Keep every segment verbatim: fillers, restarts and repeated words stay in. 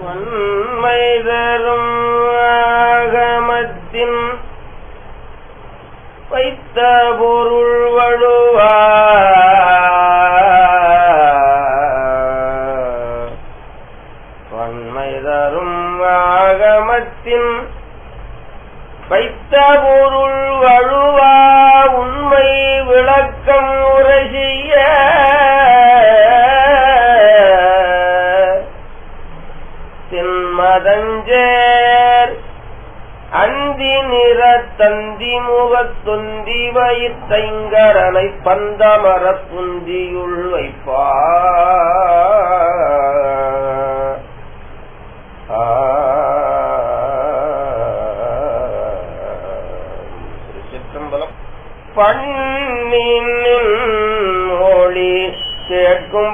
வன்மை தரும் ஆகமத்தின் வைத்த பொருள் வழுவா வன்மை தரும் ஆகமத்தின் வைத்த பொருள் வழுவா உண்மை விளக்கம் உரைசிய தின்மதஞ்சேர் அந்தி நிற தந்தி முகத்தொந்தி வயிற்றைங்கரனை பந்தமர புந்தியுள் வைப்பா சிற்றம்பலம். பண்ணின் மொழி கேட்கும்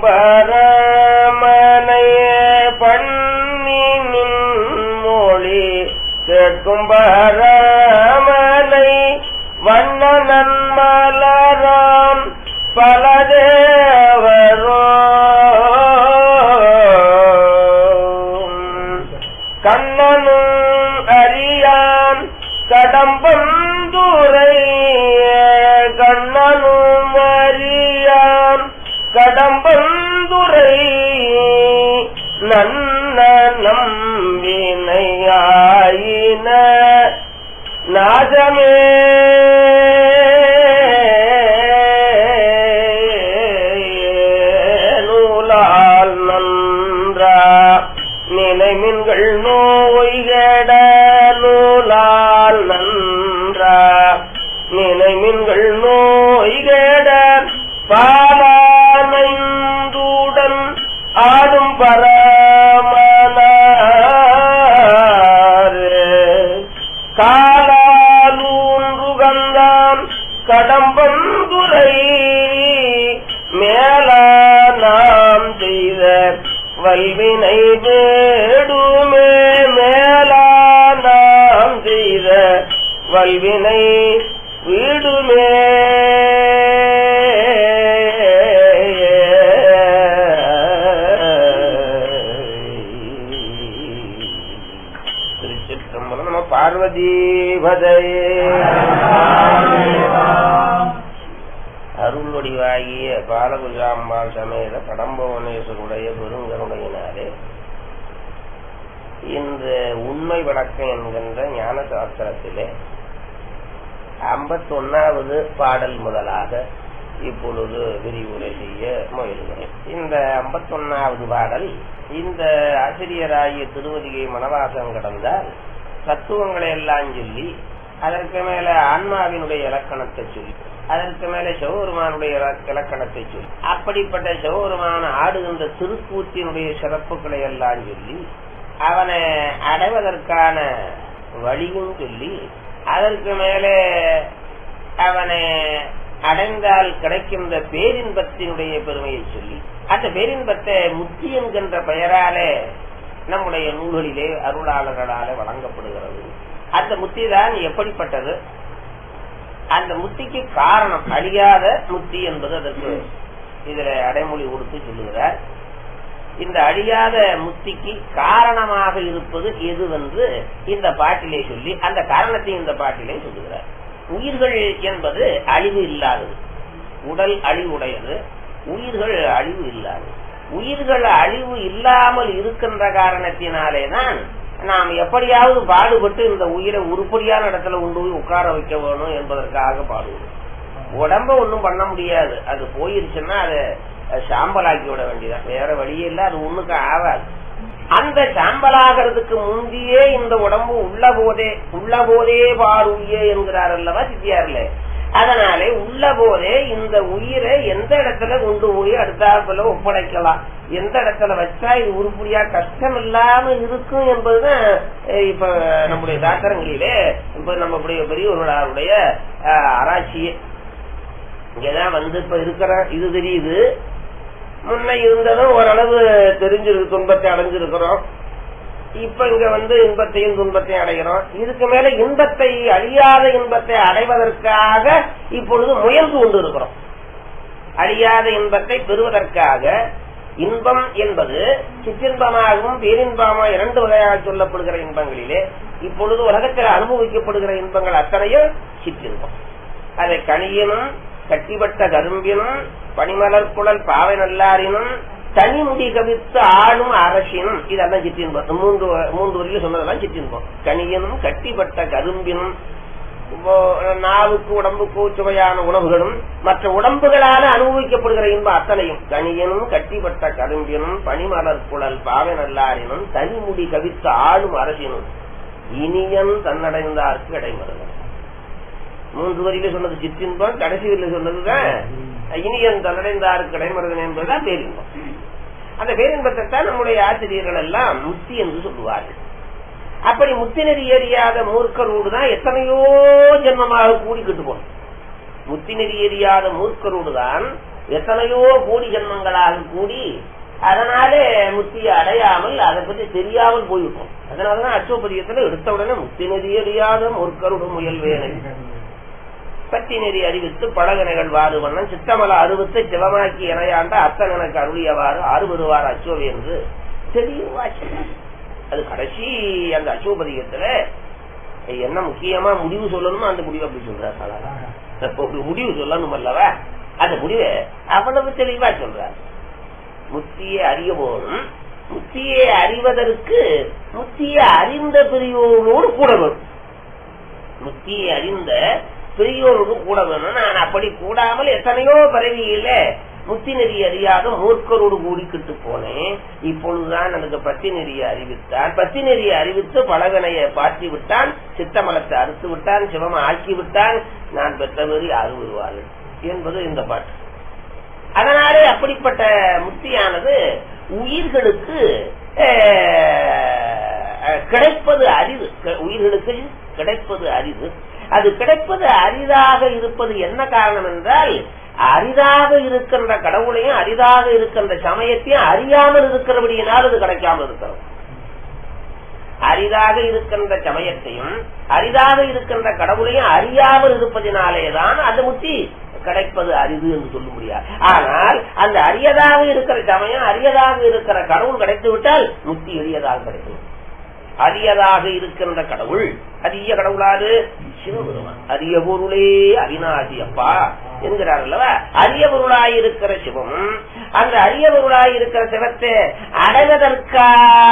பரமனைய பண்ணின் மொழி கேட்கும் பரமனை வண்ணனன் மலரான் பலதேவரோ கண்ணனும் அறியான் கடம்பந்துரை கண்ணனும் அறியான் கடம்பந்துரை நன்னனம் வினையாயின நாசமே நூலால் நன்றா நினைமின்கள் நோய்கட நூலால் நன்றா நினைமின்கள் நோய்கட பாலானைந்துடன் ஆடும் பரமனார் காலாலூன்றுகந்தான் கடம்பந்துரை மேல நாம் செய்த வல்வினை வேடுமே மேல நாம் செய்த வல்வினை வீடுமே திருச்சிற்றம்பலம். நம பார்வதி பதையே. அருள் வடிவாகிய பாலகுஜாம்பாள் சமேத கடம்பவனேஸ்வருடைய பெருங்கருணையினாலே இந்த உண்மை வழக்கம் என்கின்ற ஞான சாஸ்திரத்திலே ஐம்பத்தி ஒன்னாவது பாடல் முதலாக இப்பொழுது விரிவுரை செய்ய முயல்கிறேன். இந்த ஐம்பத்தி ஒன்னாவது பாடல் இந்த ஆசிரியராகிய திருவதிகை மனவாசம் கடந்தால் தத்துவங்களை எல்லாம் சொல்லி அதற்கு மேல ஆன்மாவினுடைய இலக்கணத்தை சொல்லி அதற்கு மேல சிவபெருமானுடைய இலக்கணத்தை சொல்லி அப்படிப்பட்ட சிவபெருமான ஆடுகின்ற திருக்கூத்தினுடைய சிறப்புகளை எல்லாம் சொல்லி அவனை அடைவதற்கான வழியும் சொல்லி அதற்கு மேலே அவனை அடைந்தால் கிடைக்கின்ற பேரின்பத்தினுடைய பெருமையை சொல்லி அந்த பேரின்பத்தை முத்தி என்கின்ற பெயராலே நம்முடைய நூல்களிலே அருளாளர்களாலே வழங்கப்படுகிறது. அந்த முத்தி தான் எப்படிப்பட்டது, அந்த முத்திக்கு காரணம் அழியாத முத்தி என்பது அதற்கு இதுல அடைமொழி கொடுத்து சொல்லுகிறார். இந்த அழியாத முத்திக்கு காரணமாக இருப்பது எதுவென்று இந்த பாட்டிலே சொல்லி அந்த காரணத்தை இந்த பாட்டிலே சொல்லுகிறார். உயிர்கள் என்பது அழிவு இல்லாதது, உடல் அழிவுடையது, உயிர்கள் அழிவு இல்லாதது. உயிர்கள் அழிவு இல்லாமல் இருக்கின்ற காரணத்தினாலே தான் நாம் எப்படியாவது பாடுபட்டு இந்த உயிரை உருப்படியான இடத்துல கொண்டு போய் உட்கார வைக்க வேணும் என்பதற்காக பாடுவோம். உடம்ப ஒன்னும் பண்ண முடியாது, அது போயிருச்சுன்னா அதை சாம்பலாக்கி விட வேண்டியதான், வேற வழியே இல்ல, அது ஒண்ணுக்கு ஆகாது. அந்த சாம்பலாகிறதுக்கு முந்தியே இந்த உடம்பு உள்ள போதே உள்ள போதே பாடுயே என்கிறார் அல்லவா சித்தியார்ல. அதனாலே உள்ள போதே இந்த உயிரை எந்த இடத்துல கொண்டு போய் அடுத்தாப்புல ஒப்படைக்கலாம், எந்த இடத்துல வச்சா இது உருப்படியா கஷ்டம் இல்லாம இருக்கும் என்பதுதான் இப்ப நம்முடைய தாக்கரங்களிலே இப்ப நம்ம பெரியவர்களுடைய ஆராய்ச்சியே. இங்கதான் வந்து இப்ப இருக்கிற இது தெரியுது, முன்ன இருந்ததும் ஓரளவு தெரிஞ்சிருக்கு, துன்பத்தை அடைஞ்சிருக்கிறோம். இப்ப இங்க வந்து இன்பத்தையும் துன்பத்தையும் அடைகிறோம். இதுக்கு மேல இன்பத்தை அழியாத இன்பத்தை அடைவதற்காக இப்பொழுது முயன்று கொண்டு இருக்கிறோம். அழியாத இன்பத்தை பெறுவதற்காக இன்பம் என்பது சிற்றின்பமாகவும் பேரின்பமா இரண்டு வகையாக சொல்லப்படுகிற இன்பங்களிலே இப்பொழுது உலகத்தில் அனுபவிக்கப்படுகிற இன்பங்கள் அத்தனையும் சிற்றின்பம். அதை கனியினும் கட்டிப்பட்ட கரும்பினும் பனிமலர் குழல் பாவை நல்லாரினும் தனிமுடி கவித்து ஆளும் அரசினும் இதெல்லாம் சிற்றின்பம். மூன்று மூன்று வரையில சொன்னதெல்லாம் சிற்றின்பம். கனியனும் கட்டிப்பட்ட கரும்பினும் நாவுக்கு உடம்புக்கு சுவையான உணவுகளும் மற்ற உடம்புகளால அனுபவிக்கப்படுகிற இன்பம் அத்தனையும் கனியனும் கட்டிப்பட்ட கரும்பினும் பனிமலர் குழல் பாவை நல்லாரினும் தனிமுடி கவித்து ஆளும் அரசினும் இனியன் தன்னடைந்தார்க்கு இடைமருகன். மூன்று வரியில சொன்னது சிற்றின்பம், கடைசி வரியில சொன்னதுதான் இனியன் தன்னடைந்தார்க்கு இடைமருகன் என்பதுதான் பேரின்பம். அந்த பேரின்பத்தை தான் நம்முடைய ஆசிரியர்கள் எல்லாம் முத்தி என்று சொல்லுவார்கள். அப்படி முத்தி நெறி ஏறியாத மூர்க்கரோடு தான் எத்தனையோ ஜென்மமாக கூடி கிட்டு போனோம். முத்தி நெறி ஏறியாத மூர்க்கரோடு தான் எத்தனையோ கோடி ஜென்மங்களாக கூடி அதனாலே முத்தியை அடையாமல் அதை பற்றி தெரியாமல் போயிருக்கோம். அதனாலதான் அச்சோபதியத்துல எடுத்த உடனே முத்தி நெறி ஏறியாத மூர்க்கரோடு முயல்வேனை பத்தி நெறி அறிவித்து பழகனைகள் வாறு வண்ணம் சித்தமல அறுபத்தை சிவமாக்கி இணையாண்ட அத்தன் எனக்கு அருளியவாறு அறுபதுவாறு அச்சோவி என்று தெளிவாச்சு. அது கடைசி அந்த அச்சோபதிகத்துல என்ன முக்கியமா முடிவு சொல்லணும், அந்த முடிவு அப்படி சொல்றாரு. ஒரு முடிவு சொல்லணும் அல்லவா, அந்த முடிவை அவ்வளவு தெளிவா சொல்றார். முத்தியை அறிய போனும், முத்தியை அறிவதற்கு முத்தியை அறிந்த பெரியோரோடு கூட வேணும். முத்தியை அறிந்த பெரியோரோடு கூட வேணும். நான் அப்படி கூடாமல் எத்தனையோ பிறவியில முத்தி நெறி அறியாத மூர்க்கரோடு கூடிக்கிட்டு போனேன். இப்பொழுதுதான் எனக்கு பத்தி நெறியை அறிவித்தான். பத்தி நெறியை அறிவித்து பழகனையை பாற்றி விட்டான், சித்தமலத்தை அறுத்து விட்டான், சிவமா ஆக்கி விட்டான். நான் பெற்றவரி யாரு வருவார்கள் என்பது இந்த பாட்டு. அதனாலே அப்படிப்பட்ட முத்தியானது உயிர்களுக்கு கிடைப்பது அரிது. உயிர்களுக்கு கிடைப்பது அரிது. அது கிடைப்பது அரிதாக இருப்பது என்ன காரணம் என்றால், அரிதாக இருக்கின்ற கடவுளையும் அரிதாக இருக்கின்ற சமயத்தையும் அறியாமல் இருக்கிறபடியினால் அது கிடைக்காமல் இருக்கிறது. அரிதாக இருக்கின்ற சமயத்தையும் அரிதாக இருக்கின்ற கடவுளையும் அறியாமல் இருப்பதினாலேதான் அந்த முத்தி கிடைப்பது அரிது என்று சொல்ல முடியாது. ஆனால் அந்த அரியதாக இருக்கிற சமயம் அரியதாக இருக்கிற கடவுள் கிடைத்து விட்டால் முத்தி எளியதாக கிடைக்கும். அரியதாக இருக்கின்ற கடவுள், அரிய கடவுளாது சிவபெருமான், அரிய பொருளே அவிநாசி அப்பா என்கிறார் அல்லவா. அரிய பொருளாயிருக்கிற சிவம் அந்த அரிய பொருளாயிருக்கிற சிவத்தை அடைவதற்கான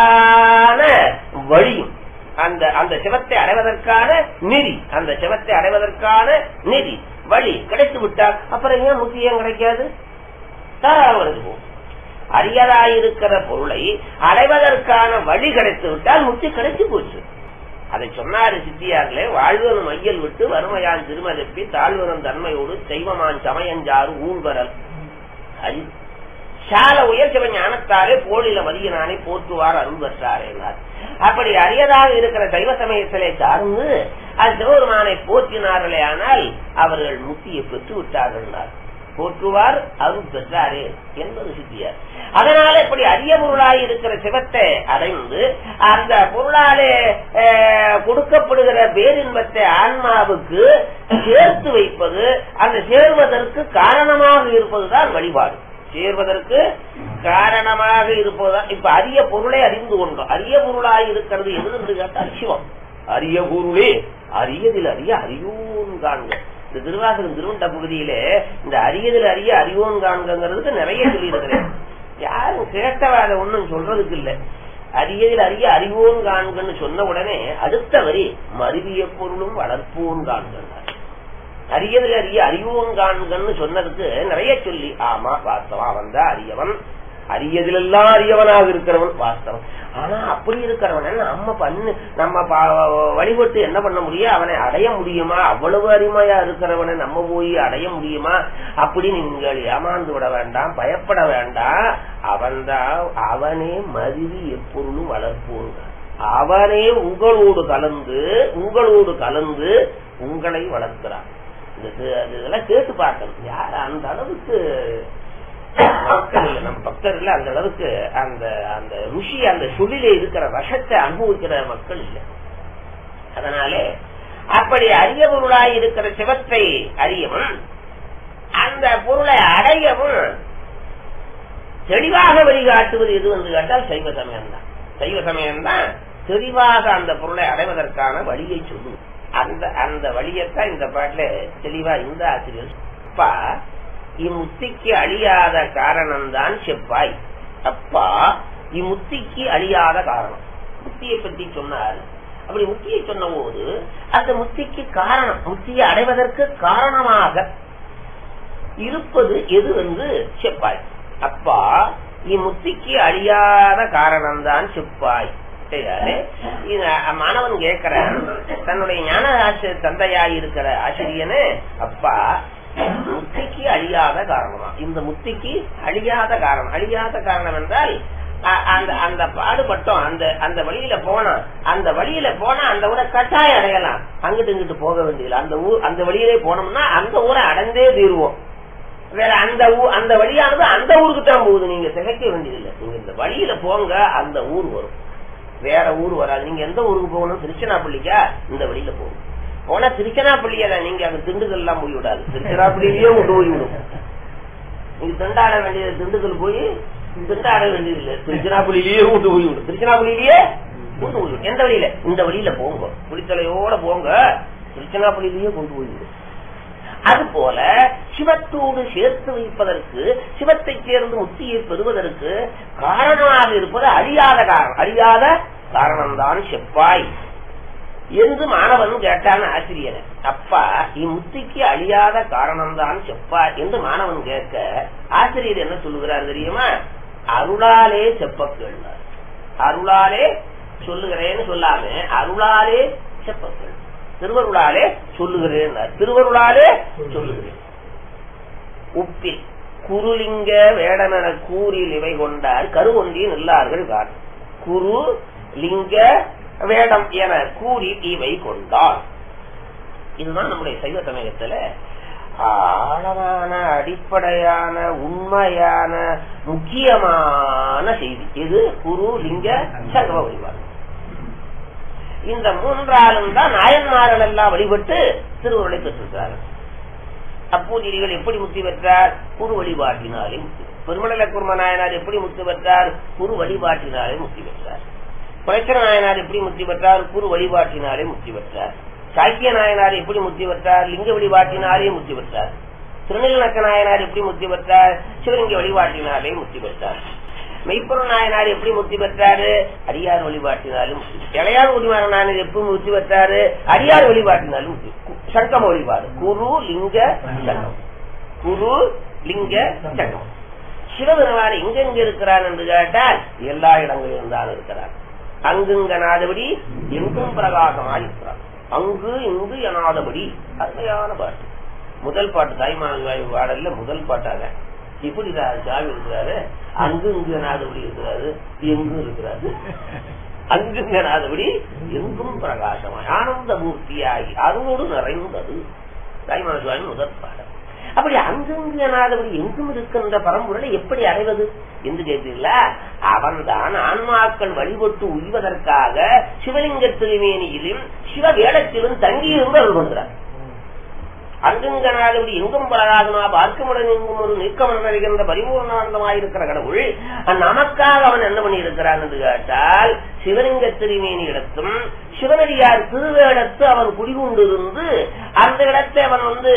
வழியும், அந்த அந்த சிவத்தை அடைவதற்கான நெறி, அந்த சிவத்தை அடைவதற்கான நெறி வழி கிடைத்து விட்டால் அப்புறம் ஏன் முத்தி ஏன் கிடைக்காது? தாராளம். அரியதாயிருக்கிற பொருளை அடைவதற்கான வழி கிடைத்து விட்டால் முத்தி கிடைச்சு போச்சு. அதை சொன்னாரு சித்தியார்களே. வாழ்வனும் மையல் விட்டு வறுமையான் திருமதிப்பி தாழ்வனும் தன்மையோடு தெய்வமான் சமயஞ்சாறு ஊழ்வரல் அரி சால உயர் சிவ ஞானத்தாலே போலில மதியனானை போற்றுவார் அருள் பெற்றார் என்றார். அப்படி அரியதாக இருக்கிற தெய்வ சமயத்திலே சார்ந்து அது சிவபெருமானை போற்றினார்களே, ஆனால் அவர்கள் முத்தியை பெற்று விட்டார்கள். போற்றுவார் அருள் பெற்றாரே என்பது சித்தியார். அதனால இப்படி அரிய பொருளாய் இருக்கிற சிவத்தை அடைந்து அந்த பொருளாலே கொடுக்கப்படுகிற பேரின்பத்தை ஆன்மாவுக்கு சேர்த்து வைப்பது, அந்த சேர்வதற்கு காரணமாக இருப்பதுதான் வழிபாடு. சேர்வதற்கு காரணமாக இருப்பதுதான். இப்ப அரிய பொருளை அறிந்து கொண்டோம். அரிய பொருளாய் இருக்கிறது எது என்று கேட்டால் சிவம். அரிய பொருளே அரியதில் அறிய அறியோன் காண்க. இந்த திருவாசகம் திருவண்ட பகுதியிலே இந்த அரியதில் அறிய அறிவோன் காண்கிறதுக்கு நிறைய சொல்லி இருக்கிறேன். யாரும் கேட்டவாத ஒண்ணும் சொல்றதுக்கு இல்ல. அரியதில் அறிய அறிவோன் காண்கன்னு சொன்ன உடனே அடுத்த வரி மருவிய பொருளும் வளர்ப்போன் காண்கிறார். அரியதில் அறிய அறிவோன் காண்கன்னு சொன்னதுக்கு நிறைய சொல்லி, ஆமா வாஸ்தவம், அவன் தான் அரியவன், அரியதிலெல்லாம் அரியவனாக இருக்கிறவன் வாஸ்தவம். ஆனா அப்படி இருக்கிறவன நம்ம பண்ணு நம்ம வழிபட்டு என்ன பண்ண முடியும்? அவனை அடைய முடியுமா? அவ்வளவு அருமையா இருக்கிறவனை நம்ம போய் அடைய முடியுமா? அப்படி நீங்கள் ஏமாந்து விட வேண்டாம், பயப்பட வேண்டாம். அவன்தான் அவனே மருவி எப்பொருளும் வளர்ப்போங்க. அவனே உங்களோடு கலந்து உங்களோடு கலந்து உங்களை வளர்க்கிறான். இதெல்லாம் கேட்டு பார்க்கணும். யார் அந்த அளவுக்கு மக்கள், நம்ம பக்தர்கள் அந்த அளவுக்கு அந்த அந்த ருஷி அந்த சொல்லிலே இருக்கிற விஷத்தை அனுபவிக்கிற மக்கள் இல்லை. அதனாலே அப்படி அரிய பொருளாய் இருக்கிற சிவத்தை அறியவும் அந்த பொருளை அடையவும் தெளிவாக வழிகாட்டுவது எது என்று கேட்டால் சைவ சமயம் தான். சைவ சமயம் தான் தெளிவாக அந்த பொருளை அடைவதற்கான வழியை சொல்லும். அந்த அந்த வழியத்தான் இந்த பாட்டுல தெளிவா இந்த ஆசிரியர் அப்பா இம்முத்திக்கு அழியாத காரணம் தான் செப்பாய். அப்பா இம்முத்திக்கு அழியாத காரணம். முத்தியை பற்றி சொன்னார். அப்படி முத்தியை சொன்ன போது அந்த முத்திக்கு காரணம், முத்தியை அடைவதற்கு காரணமாக இருப்பது எது என்று செப்பாய். அப்பா இம்முத்திக்கு அழியாத காரணம் தான் செப்பாய். மாணவன் கேட்கிறான், தன்னுடைய ஞான ஆசிரியர் தந்தையாய் இருக்கிற ஆசிரியனே, அப்பா முத்திக்கு அழியாத காரணமா? இந்த முத்திக்கு அழியாத காரணம், அழியாத காரணம் என்றால் அந்த அந்த பாடுபட்டோம், அந்த அந்த வழியில போனா அந்த வழியில போனா அந்த ஊரை கட்டாயம் அடையலாம். அங்கிட்டு இங்கிட்டு போக வேண்டியதில்லை. அந்த ஊர் அந்த வழியிலே போனோம்னா அந்த ஊரை அடைந்தே தீருவோம். வேற அந்த ஊர் அந்த வழியானது அந்த ஊருக்கு தான் போகுது. நீங்க திகைக்க வேண்டியதில்லை. நீங்க இந்த வழியில போங்க, அந்த ஊர் வரும், வேற ஊர் வராது. நீங்க எந்த ஊருக்கு போகணும்? திருச்சிராப்பள்ளிக்கா? இந்த வழியில போகும். போனா திருச்சிராப்பள்ளியா நீங்க அங்க திண்டுக்கல் எல்லாம் போய் விடாது, திருச்சிராப்பள்ளியிலேயே கொண்டு போய் விடும். நீங்க திண்டாட வேண்டியது திண்டுக்கல் போய் திண்டாட வேண்டியது இல்லை, திருச்சிராப்பள்ளியிலேயே கொண்டு போய் விடும். திருச்சிராப்பள்ளியிலேயே கொண்டு போய் விடும். எந்த வழியில? இந்த வழியில போங்க, புலித்தலையோட போங்க, திருச்சிராப்பள்ளியிலேயே கொண்டு போய் விடும். அதுபோல சிவத்தோடு சேர்த்து வைப்பதற்கு, சிவத்தை சேர்ந்து முத்தியை பெறுவதற்கு காரணமாக இருப்பது அழியாத காரணம். அழியாத காரணம்தான் செப்பாய் என்று மாணவன் கேட்டான் ஆசிரியர். அப்பா இம்முத்திக்கு அழியாத காரணம்தான் செப்பாய் என்று மாணவன் கேட்க ஆசிரியர் என்ன சொல்லுகிறார் தெரியுமா? அருளாலே செப்ப கேள்வார். அருளாலே சொல்லுகிறேன்னு சொல்லாம அருளாலே செப்ப கேள். திருவருளாலே சொல்லுகிறேன், திருவருளாலே சொல்லுகிறேன். உப்பில் குருலிங்க வேடமென கூறில் இவை கொண்டார் கருவொன்றில் இல்லார்கள் கார். குரு லிங்க வேடம் என கூறி இவை கொண்டார். இதுதான் நம்முடைய சைவ சமயத்துல ஆழமான அடிப்படையான உண்மையான முக்கியமான செய்தி. இது குரு லிங்க சங்கம வழிபாடு. இந்த மூன்றாலும் தான் நாயன்மார்கள் எல்லாம் வழிபட்டு திருவருளை பெற்றிருக்கிறார்கள். அப்பூதிரிகள் எப்படி முக்தி பெற்றார்? குரு வழிபாட்டினாலே முக்தி. பெருமடல குரும நாயனார் எப்படி முக்தி பெற்றார்? குரு வழிபாட்டினாலே முக்தி பெற்றார். குறைச்சர நாயனார் எப்படி முக்தி பெற்றார்? குரு வழிபாட்டினாலே முக்தி பெற்றார். சாக்கிய நாயனார் எப்படி முக்தி பெற்றார்? லிங்க வழிபாட்டினாலே முக்தி பெற்றார். திருநெல்நக்க நாயனார் எப்படி முக்தி பெற்றார்? சிவலிங்க வழிபாட்டினாலே முக்தி பெற்றார். மெய்ப்பொருள் நாயனார் எப்படி முக்தி பெற்றாரு? அடியார் வழிபாட்டினாலும். இளையார் ஒளிவார நாயனார் எப்படி முக்தி பெற்றாரு? அடியார் வழிபாட்டினாலும் முக்தி. சங்கம வழிபாடு குரு லிங்க சங்கம். குரு லிங்க சங்கம். சிவபெருமான் எங்கெங்க இருக்கிறார் என்று கேட்டால் எல்லா இடங்களிலும் தான் இருக்கிறார். அங்குங்கனாதபடி எங்கும் பிரகாசமாக இருக்கிறார். அங்கு இங்கு எனாதபடி. அருமையான பாட்டு. முதல் பாட்டு தாய்மான பாடல்ல முதல் பாட்டாக இப்படி சாமி இருக்கிறாரு. அங்கு இங்கனாதபடி இருக்கிறாரு, எங்கும் இருக்கிறாரு. அங்குங்கனாதபடி எங்கும் பிரகாசமாய் ஆனந்த மூர்த்தியாகி அருளோடு நிறைந்தது தாய்மான சுவாமி முதல் பாடல். அப்படி அங்குங்கனாதபடி எங்கும் இருக்கின்ற பரம்பொருளை எப்படி அடைவது என்று கேட்டீங்களா? அவன்தான் ஆன்மாக்கள் வழிபட்டு உய்வதற்காக சிவலிங்க திருமேனியிலும் சிவ வேடத்திலும் தங்கியிருந்து அருள் கொண்டார். அங்குங்கனாதபடி எங்கும் பலராகமா பார்க்கமுடன் எங்கும் ஒரு நீக்கமன் நிறைகின்ற பரிபூர்ணானந்தமாயிருக்கிற கடவுள் நமக்காக அவன் என்ன பண்ணி இருக்கிறான் என்று கேட்டால் சிவலிங்க திருமேனி இடத்தும் சிவனடியார் திருவேடத்து அவன் குடிகொண்டிருந்து அந்த இடத்தை அவன் வந்து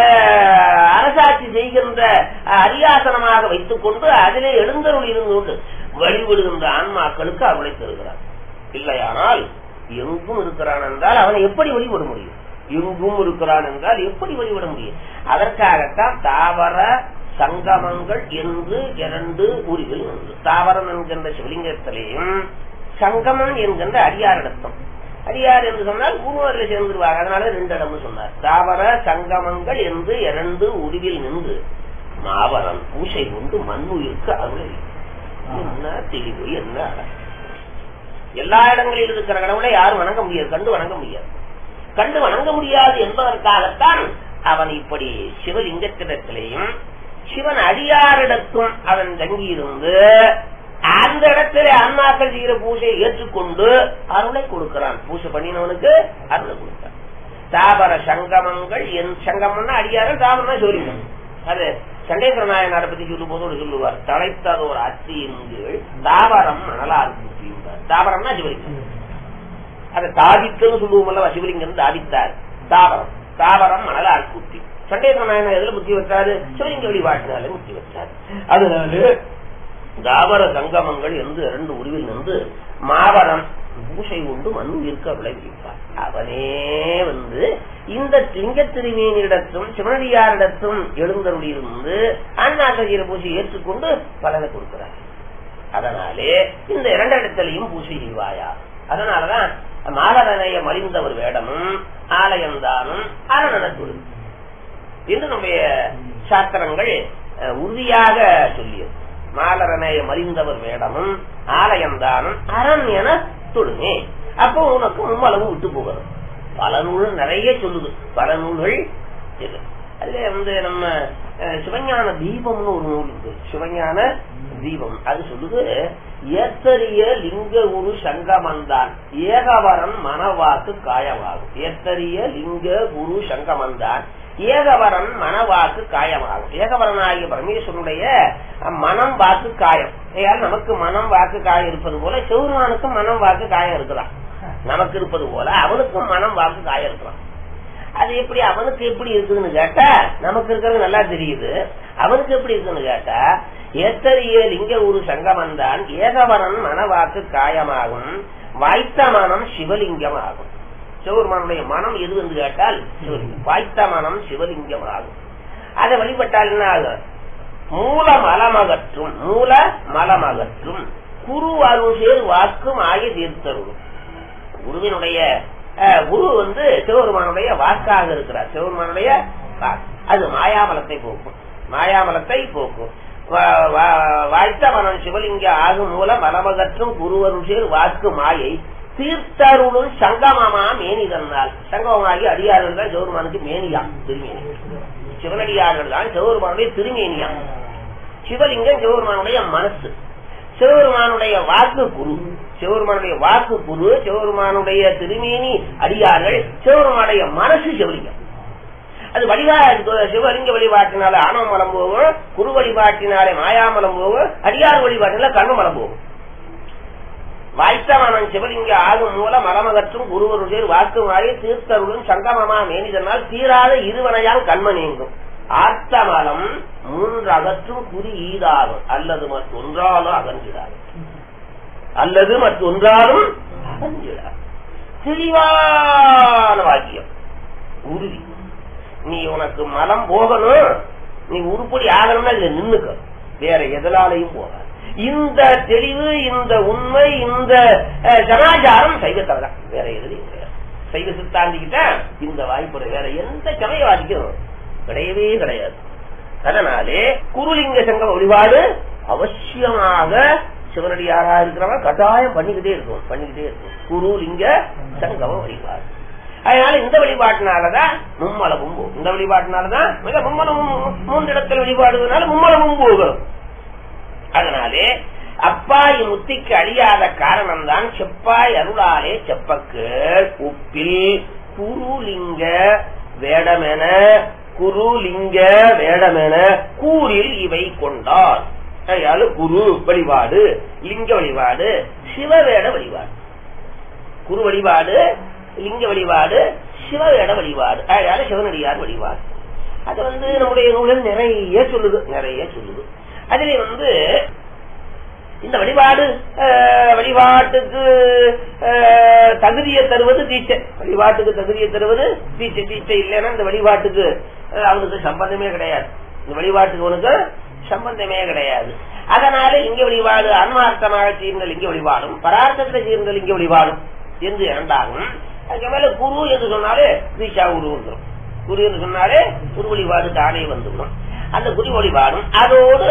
அரசாட்சி செய்கின்ற அரியாசனமாக வைத்துக் கொண்டு அதிலே எழுந்தருள் இருந்து கொண்டு வழிபடுகின்ற ஆன்மாக்களுக்கு அவளை தருகிறான். இல்லையானால் எங்கும் இருக்கிறான் என்றால் அவனை எப்படி வழிபட முடியும்? எங்கும் இருக்கிறான் என்றால் எப்படி வழிபட முடியும்? அதற்காகத்தான் தாவர சங்கமங்கள் என்று இரண்டு உரிகள் உண்டு. தாவரம் என்கின்ற சிவலிங்கத்திலேயும் சங்கமம் என்கின்ற அடியாரிடத்தம். அடியார் என்று சொன்னால் குருவர்கள் சேர்ந்துருவாங்க, அதனால ரெண்டு இடம்னு சொன்னார். தாவர சங்கமங்கள் என்று இரண்டு உருவில் நின்று மாவரன் பூசை கொண்டு மண்ணுயிருக்கு அருளை. என்ன தெளிவு, என்ன எல்லா இடங்களில் இருக்கிற கடவுளை யாரும் வணங்க முடியாது, கண்டு வணங்க முடியாது. கண்டு வணங்க முடியாது என்பதற்காகத்தான் அவன் இப்படி சிவலிங்கத்திடத்திலேயும் சிவன் அடியாரிடத்தும் அவன் தங்கியிருந்து அந்த இடத்திலே ஆன்மாக்கள் செய்கிற பூஜையை ஏற்றுக்கொண்டு அருளை கொடுக்கிறான். பூஜை பண்ணினவனுக்கு அருளை கொடுக்கிறான். தாவர சங்கமங்கள் என் சங்கமம்னா அடியார்கள், தாவரம்னா சிவலிங்கம். அது சண்டேஸ்வர நாயனாரை பத்தி சொல்லும் போது சொல்லுவார், தலைத்தது ஒரு அத்தியின் கீழ் தாவரம் மணலால் கூட்டியுள்ளார். தாவரம்னா சிவலிங்கம். அதை தாவித்தன்னு சொல்லுவோம்ல, சிவலிங்கம் தாவித்தார். தாவரம் தாவரம் மணலால் கூட்டி. சண்டேஸ்வர நாயனார் எதுல முத்தி வச்சாரு? சிவலிங்க வழிபாட்டினாலே முத்தி வச்சாரு. அதனால தாவர சங்கமங்கள் என்று இரண்டு உருவில் நின்று மாவரம் பூசை உண்டு மண் இருக்க விளைவிப்பார். அவனே வந்து இந்த லிங்க திருமேனிடத்தும் சிவனடியாரிடத்தும் எழுந்தருளியிருந்து அண்ணாசீர பூசை ஏற்றுக்கொண்டு பலனை கொடுக்கிறார். அதனாலே இந்த இரண்டிடத்திலையும் பூசை செய்வாயா. அதனாலதான் மாலரனைய மலிந்தவர் வேடமும் ஆலயம்தானும் அரணனத்துடு என்று நம்முடைய சாஸ்திரங்கள் உறுதியாக சொல்லியது. மாலரனைய மலிந்தவர் வேடமும் ஆலயம்தானும் அரண் என தொழுமே. அப்போ உனக்கு மும்மளவு விட்டு போகிறது. பல நூல்கள் நிறைய சொல்லுது, பல நூல்கள். அதுல வந்து நம்ம சிவஞான தீபம்னு ஒரு நூல் இருக்கு, சிவஞான தீபம். அது சொல்லுது, ஏத்தரிய லிங்க குரு சங்கமந்தான் ஏகவரன் மனவாக்கு காயமாகும். ஏத்தரிய லிங்க குரு சங்கமந்தான் ஏகவரன் மனவாக்கு காயமாகும். ஏகவரனாகிய பரமேஸ்வரனுடைய மனம் வாக்கு காயம். நமக்கு மனம் வாக்கு காயம் இருப்பது போல சிவருமானுக்கும் மனம் வாக்கு காயம் இருக்கலாம். நமக்கு இருப்பது போல அவனுக்கும் மனம் வாக்கு காயம் இருக்கலாம். அது எப்படி அவனுக்கு எப்படி இருக்குதுன்னு கேட்டா நமக்கு இருக்கிறது நல்லா தெரியுது. அவனுக்கு எப்படி இருக்குன்னு கேட்டா, ஏத்தரிய லிங்க ஒரு சங்கமந்தான் ஏகவரன் மனவாக்கு காயமாகும். வாய்த்த மனம் சிவலிங்கம் ஆகும். சிவபெருமானுடைய மனம் எது என்று கேட்டால் சிவலிங்கம். வாய்த்த மனம் சிவலிங்கம் ஆகும். அதை வழிபட்டால் என்ன ஆகும்? மூல மலமகற்றும் மூல மலமகற்றும் குரு அருள் வாக்கும் ஆய தீர்த்தருளும். குருவினுடைய குரு வந்து சிவபெருமானுடைய வாக்காக இருக்கிறார். சிவபெருமானுடைய அது மாயாமலத்தை போக்கும், மாயாமலத்தை போக்கும். வாய்த்த மனம் சிவலிங்க ஆகும் மூல மலமகற்றும் குருவருள் வாக்கு மாயை தீர்த்தருளும் சங்கமமா மேனி தன்னால். சங்கமமாகி அடியார்கள் தான் சிவபெருமானுக்கு மேனியாம், திருமேனி. சிவனடியார்கள் தான் சிவபெருமானுடைய திருமேனியாம். சிவலிங்கம் சிவபெருமானுடைய மனசு. சிவபெருமானுடைய வாக்கு குரு, சிவபெருமானுடைய வாக்கு குரு, சிவபெருமானுடைய திருமேனி அடியார்கள், சிவபெருமானுடைய மனசு சிவலிங்கம். அது வழிபா சிவலிங்க வழிபாட்டினால ஆணவமலம் போகும், குரு வழிபாட்டினாலே மாயாமலம் போகும், அடியார் வழிபாட்டினால கர்மமலம் போகும். வாய்த்தவனன் சிவலிங்க ஆகும் மூல மலமகற்றும் குருவருடைய வாக்கு மாறி தீர்த்தருளும் சங்கமமா மேனிதனால் தீராத இருவனையால் கண்ம நீங்கும். ஆர்த்தமலம் மூன்று அகற்றும் குறி ஈதாகும். அல்லது மற்றொன்றாலும் அகன்றிடாது, அல்லது மற்றொன்றாலும் அகன்றிடாது. தெளிவான வாக்கியம், உறுதி. நீ உனக்கு மலம் போகணும், நீ உருப்படி ஆகணும்னா இதுல நின்னுக்க, வேற எதனாலையும் போகாது. இந்த தெளிவு, இந்த உண்மை, இந்த சமாச்சாரம் சைவத்தான், வேற எதுலையும் கிடையாது. சைவ சித்தாந்திக்கிட்ட இந்த வாய்ப்பு வேற எந்த சமயவாதிக்கும் கிடையவே கிடையாது. அதனாலே குருலிங்க சங்கம் வழிபாடு அவசியமாக சிவனடியாரா இருக்கிறவங்க கட்டாயம் பண்ணிக்கிட்டே இருக்கும், பண்ணிக்கிட்டே இருக்கும் குருலிங்க சங்கம வழிபாடு. அதனால இந்த வழிபாட்டினாலதான் மும்மலமும் போகும். இந்த வழிபாட்டினாலதான் மிக மும்மலமும் மூன்று இடத்தில் வழிபாடுவதனால மும்மலமும் போகும். அதனாலே அப்பாய் முத்திக்கு அழியாத காரணம் தான் செப்பாய் அருளாலே செப்பக்கு உப்பில் குருலிங்க வேடமென குருலிங்க வேடமென கூறில் இவை கொண்டார். குரு வழிபாடு, லிங்க வழிபாடு, சிவவேட வழிபாடு. குரு வழிபாடு, லிங்க வழிபாடு, சிவவேட வழிபாடு, அதனால சிவனடியார் வழிபாடு. அது வந்து நம்முடைய நூலில் நிறைய சொல்லுது, நிறைய சொல்லுது. அதிலே வந்து இந்த வழிபாடு வழிபாட்டுக்கு தகுதியை தருவது தீட்சை. வழிபாட்டுக்கு தகுதியை தருவது தீட்சை. தீட்சை இல்லைன்னா இந்த வழிபாட்டுக்கு அவனுக்கு சம்பந்தமே கிடையாது. இந்த வழிபாட்டுக்கு அவனுக்கு சம்பந்தமே கிடையாது. அதனால இங்க வழிபாடு ஆன்மார்த்தமாக சீர்ந்த லிங்க வழிபாடும் பரார்த்தத்தை சீர்ந்த லிங்க வழிபாடும் என்று இரண்டாகும். அதுக்கு மேல குரு என்று சொன்னாலே தீட்சா குரு வந்துடும். குரு என்று சொன்னாலே குரு வழிபாடு தானே வந்துடும். அந்த குரு வழிபாடும் அதோடு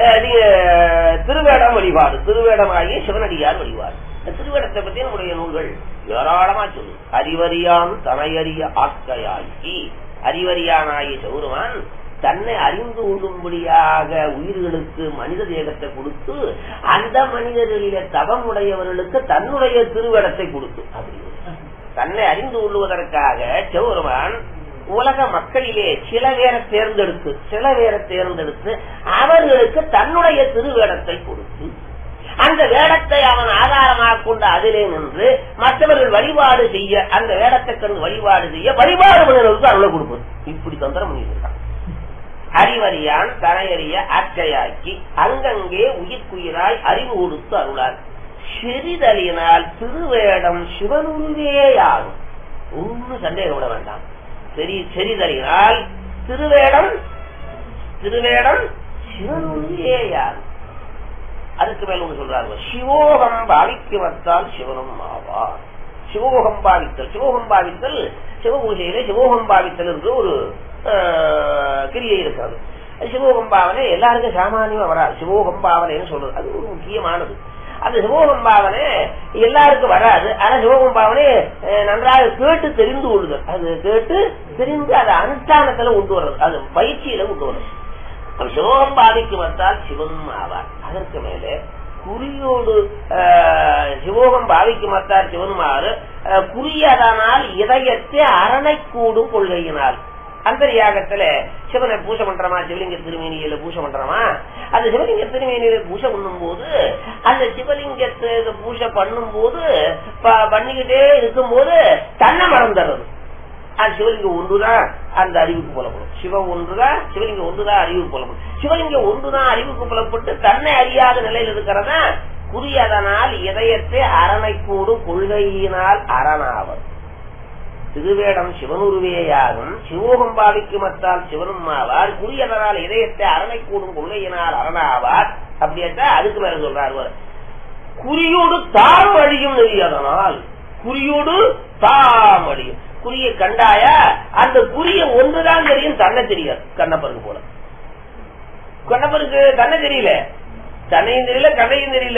திருவேடம் வழிபாடு, திருவேடமாகிய சிவனடியார் வழிபாடு. திருவேடத்தை பத்தி நம்முடைய நூல்கள் ஏராளமா சொல்லு. அறிவறியான் தனையறிய ஆக்கையாகி, அறிவறியானாகிய சிவருமான் தன்னை அறிந்து கொள்ளும்படியாக உயிர்களுக்கு மனித தேகத்தை கொடுத்து அந்த மனிதர்களிலே தவம் உடையவர்களுக்கு தன்னுடைய திருவேடத்தை கொடுத்து, அப்படி தன்னை அறிந்து கொள்வதற்காக சிவருமான் உலக மக்களிலே சில பேரை தேர்ந்தெடுத்து சில பேரை தேர்ந்தெடுத்து அவர்களுக்கு தன்னுடைய திருவேடத்தை கொடுத்து அந்த வேடத்தை அவன் ஆதாரமாக கொண்டு அதிலே நின்று மற்றவர்கள் வழிபாடு செய்ய அந்த வேடத்தை கண்டு வழிபாடு செய்ய வழிபாடு பண்ணுவதற்கு அருளை கொடுப்பது. இப்படி தந்திரம் பண்ணியிருக்கான். அறிவறியான் தனையறிய ஆற்றையாக்கி அங்கங்கே உயிர்க்குயிராய் அறிவு கொடுத்து அருளார் செறிதலினால் திருவேடம் சிவனுருவேயாகும். ஒன்று சந்தேகம் விட வேண்டாம். சரி செறிதலினால் திருவேடம் திருவேடம் சிவனுருவேயாகும். அதுக்கு மேல ஒன்று சொல்றாரு, சிவோகம் பாவிக்கு வந்தால் சிவனும் ஆவார். சிவோகம் பாவித்தல் சிவோகம் பாவித்தல் சிவபூஜையிலே சிவோகம் பாவித்தல் என்று ஒரு கிரியை இருக்கிறது. சிவோகம்பாவனை எல்லாருக்கும் சாமானியமா வராது. சிவோகம்பாவனைன்னு சொல்றது அது ஒரு முக்கியமானது. அந்த சிவோகம்பாவனை எல்லாருக்கும் வராது. ஆனா சிவோகம்பாவனை நன்றாக கேட்டு தெரிந்து கொள்ளுதல், அது கேட்டு தெரிந்து அதை அனுஷ்டானத்துல கொண்டு வர்றது, அது பயிற்சியில கொண்டு வர்றது. சிவோகம்பாவிக்கு வந்தால் சிவனும் ஆவார். அதற்கு மேல குறியோடு சிவோகம் பாவிக்கு மத்தார் சிவனுமாறு குறியதனால் இதயத்தை அரணை கூடும் கொள்கையினால் அந்தரியாகத்துல சிவனை பூஜை பண்றமா, சிவலிங்க திருமேனியில பூஜை பண்றமா, அந்த சிவலிங்க திருமேனியில பூஜை பண்ணும் போது அந்த சிவலிங்கத்தை பூஜை பண்ணும் போது பண்ணிக்கிட்டே இருக்கும் போது தன்னை மறந்துடுறது. அது சிவலிங்கம் ஒன்றுதான் அந்த அறிவுக்கு புலப்படும். சிவம் ஒன்றுதான் சிவலிங்கம் ஒன்றுதான் அறிவுக்கு புலப்படும். சிவலிங்கம் ஒன்றுதான் அறிவுக்கு புலப்பட்டு தன்னை அறியாத நிலையில் இருக்கிறதா குறியதனால் இதயத்தை அரணை கூடும் கொள்கையினால் அரணாவர். திருவேடம் சிவனுருவேயாகும். சிவோகம் பாவிக்கு மத்தால் சிவனும் ஆவார். குறியதனால் இதயத்தை அரணை கூடும் கொள்கையினால் அரணாவார். அப்படியாச்சா அதுக்கு மேல சொல்றாரு, குறியோடு தாம் அழியும் நெறியதனால் குறியோடு தாம் அழியும். குறிய கண்டாயா அந்த குறிய ஒன்றுதான் தெரியும், தன்னை தெரியாது. கண்ணப்பருக்கு போல கண்ணப்பருக்கு தன்னை தெரியல, தன்னையும் தெரியல கண்ணையும் தெரியல.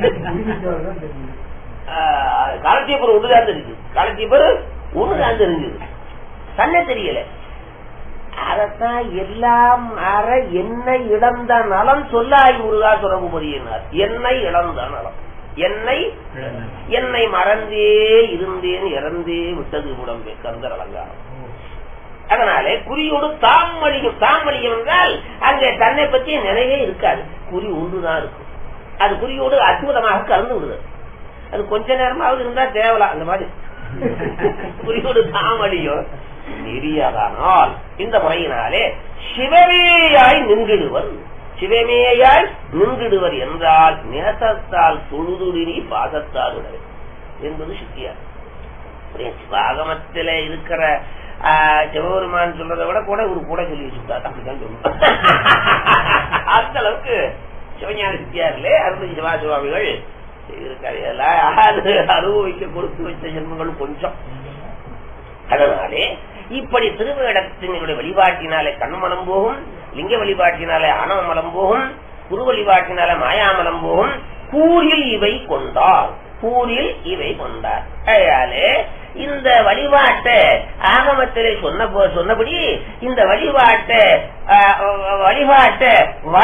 காலத்தீபர் ஒன்றுதான் தெரியுது, காலத்தீபர் ஒண்ணுதான் தெரிஞ்சது, தன்னை தெரியல. அதத்தான் எல்லாம் அற என்னை இழந்த நலம் சொல்லாய் முருகா சுரகுமரியினார். என்னை இழந்த நலம், என்னை என்னை மறந்தே இருந்தேன் இறந்தே விட்டது உடம்பே கந்தர் அலங்காரம். அதனாலே குறியோடு தாம் அழியும். தாம் அழியும் என்றால் அங்கே தன்னை பற்றிய நினைவே இருக்காது, குறி ஒன்றுதான் இருக்கும். அது குறியோடு அற்புதமாக கலந்து விடுது. அது கொஞ்ச நேரமாவது இருந்தா தேவலாம். அந்த மாதிரி குறியோடு தாம் அழியும் நெறியதானால் இந்த முறையினாலே சிவமேயாய் நின்றிடுவர். சிவமேயாய் நின்றிடுவர் என்றால் நேசத்தால் தொழுதுடினி பாசத்தால் உடல் என்பது சித்தியார். சிவாகமத்தில இருக்கிற சிவபெருமான் சொல்றதை விட கூட ஒரு கூட சொல்லி வச்சுட்டார். அப்படிதான் சொல்லுவாங்க. அந்த அளவுக்கு சிவஞான சித்தியாரிலே அருள் சிவா சுவாமிகள் இருக்காரு. அனுபவிக்க கொடுத்து வச்ச ஜென்மங்கள் கொஞ்சம். அதனாலே இப்படி திருவேடத்தினுடைய வழிபாட்டினாலே கண்மலம் போகும், லிங்க வழிபாட்டினாலே ஆணவமலம் போகும், குரு வழிபாட்டினாலே மாயாமலம் போகும். கூறில் இவை கொண்டார், கூறில் இவை கொண்டார். அதனாலே இந்த வழிபாட்டை ஆகமத்திலே சொன்ன சொன்னபடி இந்த வழிபாட்டை வழிபாட்டை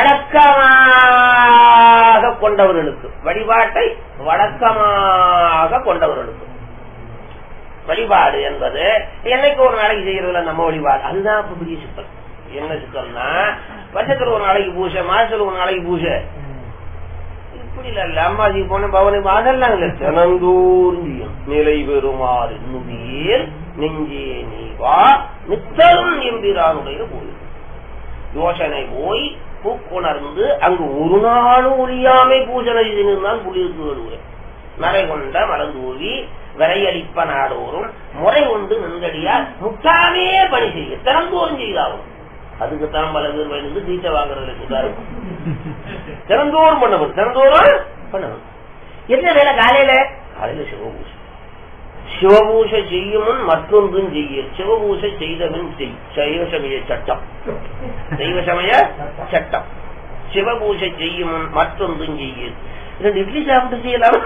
வழக்கமாக கொண்டவர்களுக்கு, வழிபாட்டை வழக்கமாக கொண்டவர்களுக்கு வழிபாடு என்பது என்னைக்கு ஒரு நாளைக்கு செய்யறதுல நம்ம வழிபாடு, அதுதான் பெரிய சிக்கல். என்ன சிக்கல்னா வருஷத்துல ஒரு நாளைக்கு பூஜை, மாசத்துல ஒரு நாளைக்கு பூஜை, இப்படி இல்ல. அம்மாஜி போன பவனி அதெல்லாம் இல்ல. தினந்தோறும் நிலை பெறுமாறு நுதியேல் நெஞ்சே நீ வா நித்தரும் எம்பிரானுடைய கோயில் யோசனை போய் பூக்குணர்ந்து அங்கு ஒரு நாளும் ஒழியாமை பூஜனை செய்திருந்தால் குளிர்ந்து வருவேன். நரை கொண்ட மலந்தூவி விரையளிப்ப நாடோறும் முறை கொண்டு நின்றடியால் முட்டாமே பணி செய்ய திறந்தோறும் செய்தாகும். அதுக்கு தான் பல பேர் வந்து தீட்டை வாங்குறதுக்கு திறந்தோறும் பண்ணணும், திறந்தோறும் பண்ணணும். என்ன வேலை காலையில? காலையில சிவபூசை. சிவபூசை செய்யும் மற்றொன்றும் செய்ய, சிவபூசை செய்தவன் செய். சைவ சமய சட்டம், சைவ சமய சட்டம். சிவபூசை செய்யும் மற்றொன்றும் செய்ய. ரெண்டு இட்லி சாப்பிட்டு செய்யலாம்.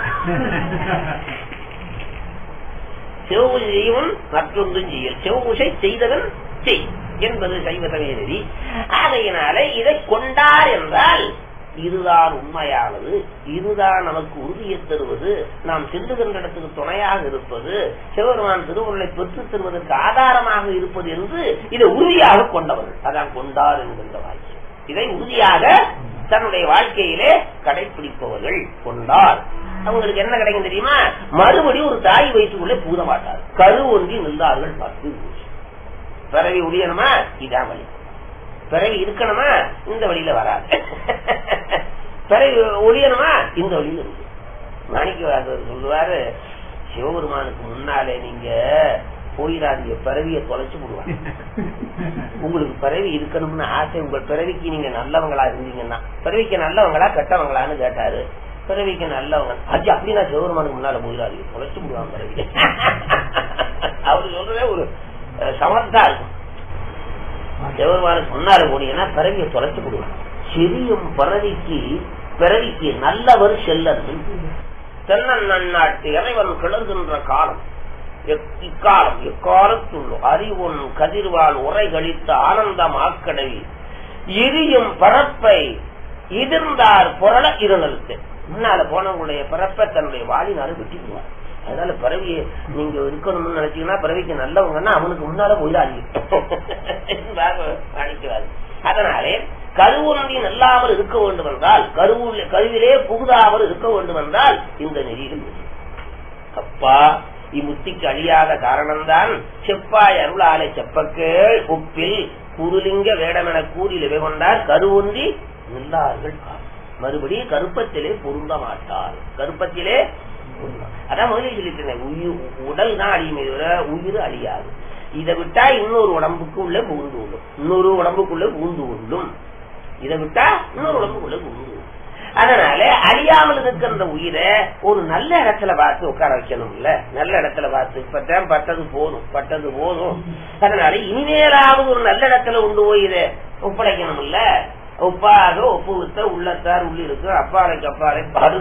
சிவபூசை செய்யும் மற்றொன்றும் செய்ய, சிவபூசை செய்தவன் செய் என்பது சைவ சமய நெறி. ஆகையினால இதை கொண்டார் என்றால் இதுதான் உண்மையானது, இதுதான் நமக்கு உறுதியை தருவது, நாம் செல்லுகின்ற இடத்துக்கு துணையாக இருப்பது, சிவபெருமான் திருவுருளை பெற்றுத் தருவதற்கு ஆதாரமாக இருப்பது என்று இதை உறுதியாக கொண்டவர்கள். அதான் கொண்டார் என்கின்ற வாக்கியம். இதை உறுதியாக தன்னுடைய வாழ்க்கையிலே கடைபிடிப்பவர்கள் கொண்டார். அவங்களுக்கு என்ன கிடைக்கும் தெரியுமா? மறுபடியும் ஒரு தாய் வயிற்றுக்குள்ளே பூத மாட்டார். கரு ஒன்றி நின்றார்கள் பார்த்து. பிறவி ஒழியணுமா? இதான் வழி. பிறவி இருக்கணுமா? இந்த வழியில வராது. பிறவி ஒழியணுமா? இந்த வழியில இருக்கு. மாணிக்கவாசகர் சொல்லுவாரு, சிவபெருமானுக்கு முன்னாலே நீங்க போயிடாதீங்க, பிறவியை தொலைச்சு விடுவாங்க. உங்களுக்கு பிறவி இருக்கணும்னு ஆசை, உங்கள் பிறவிக்கு நீங்க நல்லவங்களா இருந்தீங்கன்னா, பிறவிக்கு நல்லவங்களா கெட்டவங்களான்னு கேட்டாரு. பிறவிக்கு நல்லவங்க அது அப்படின்னா சிவபெருமானுக்கு முன்னால போயிடாதீங்க, தொலைச்சு விடுவாங்க பிறவி. அவரு சொல்றதே ஒரு சமர்த்தா இருக்கும். சிவபெருமானுக்கு முன்னால போனீங்கன்னா பிறவியை தொலைச்சு விடுவாங்க. சிறியும் பிறவிக்கு பிறவிக்கு நல்லவர் செல்லர்கள். தென்னன் நன்னாட்டு இறைவன் கிளர்கின்ற காலம் இக்காலம் எக்காலத்துள்ளோ அறிவொன் கதிர்வால் உரை கழித்த ஆனந்த மாக்கடவி எரியும் பரப்பை எதிர்ந்தார் புரள இருநலுக்கு. முன்னால போனவங்களுடைய பரப்பை தன்னுடைய வாளினால வெட்டிக்குவார். அதனால பிறவியை நீங்க இருக்கணும்னு நினைச்சீங்கன்னா பிறவிக்கு நல்லவங்கன்னா அவனுக்கு முன்னால போயிடாதீங்க. அதனாலே கருவொன்றி நல்லாமல் இருக்க வேண்டும் என்றால், கருவில் கருவிலே புகுதாமல் இருக்க வேண்டும் என்றால் இந்த நெறியில் அப்பா இம்முத்திக்கு அழியாத காரணம்தான் செப்பாய் அருளாலை செப்பக்கேள் உப்பில் குருலிங்க வேடமென கூறில் இவை கொண்டார் கருவொன்றி நின்றார்கள். மறுபடியும் கருப்பத்திலே பொருந்த மாட்டார். கருப்பத்திலே அதான் முதலில் சொல்லிட்டேன், உடல் தான் அழியுமே தவிர உயிர் அழியாது. இதை விட்டா இன்னொரு உடம்புக்குள்ள புகுந்து கொள்ளும், இன்னொரு உடம்புக்குள்ள புகுந்து கொள்ளும். இதை விட்டா இன்னொரு உடம்புக்குள்ள புகுந்து கொள்ளும். அதனால அழியாமல் இருக்கின்ற உயிரை ஒரு நல்ல இடத்துல பார்த்து உட்கார வைக்கணும். இல்ல நல்ல இடத்துல பார்த்து இப்பதான் பட்டது போதும் பட்டது போதும் அதனால இனிமேலாவது ஒரு நல்ல இடத்துல உண்டு போய் இதை ஒப்படைக்கணும். இல்ல ஒப்பாக ஒப்பு வித்த உள்ளத்தார் உள்ளிருக்கு அப்பாலைக்கு அப்பாலை பாரு.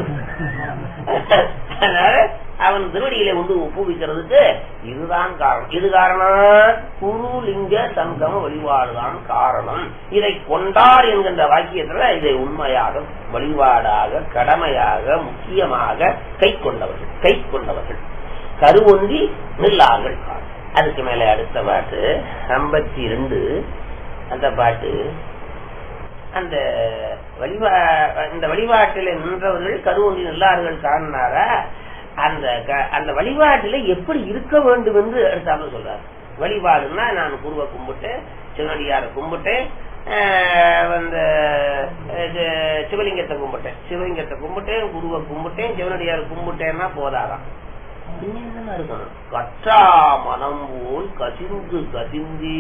அதனால அவன் திருவடியில வந்து ஒப்புவிக்கிறதுக்கு இதுதான் காரணம். இது காரணம் குருலிங்க சங்கம வழிபாடுதான் காரணம். இதை கொண்டார் என்கின்ற வாக்கியத்துல இதை உண்மையாக வழிபாடாக கடமையாக முக்கியமாக கை கொண்டவர்கள் கை கொண்டவர்கள் கருவொன்றி நில்லார்கள். அதுக்கு மேல அடுத்த பாட்டு ஐம்பத்தி ரெண்டு. அந்த பாட்டு அந்த வழிபா இந்த வழிபாட்டில் நின்றவர்கள் கருவொன்றி நில்லார்கள் காரணாரா அந்த அந்த வழிபாட்டில எப்படி இருக்க வேண்டும் என்று அடுத்தாம சொல்றாரு. வழிபாடுன்னா நான் குருவை கும்பிட்டேன், சிவனடியாரை கும்பிட்டேன், வந்து சிவலிங்கத்தை கும்பிட்டேன் சிவலிங்கத்தை கும்பிட்டேன் குருவை கும்பிட்டேன் சிவனடியாரை கும்பிட்டேன்னா போதாதான். என்ன இருக்கணும்? கற்றா மனம் போல் கசிந்து கசிந்தே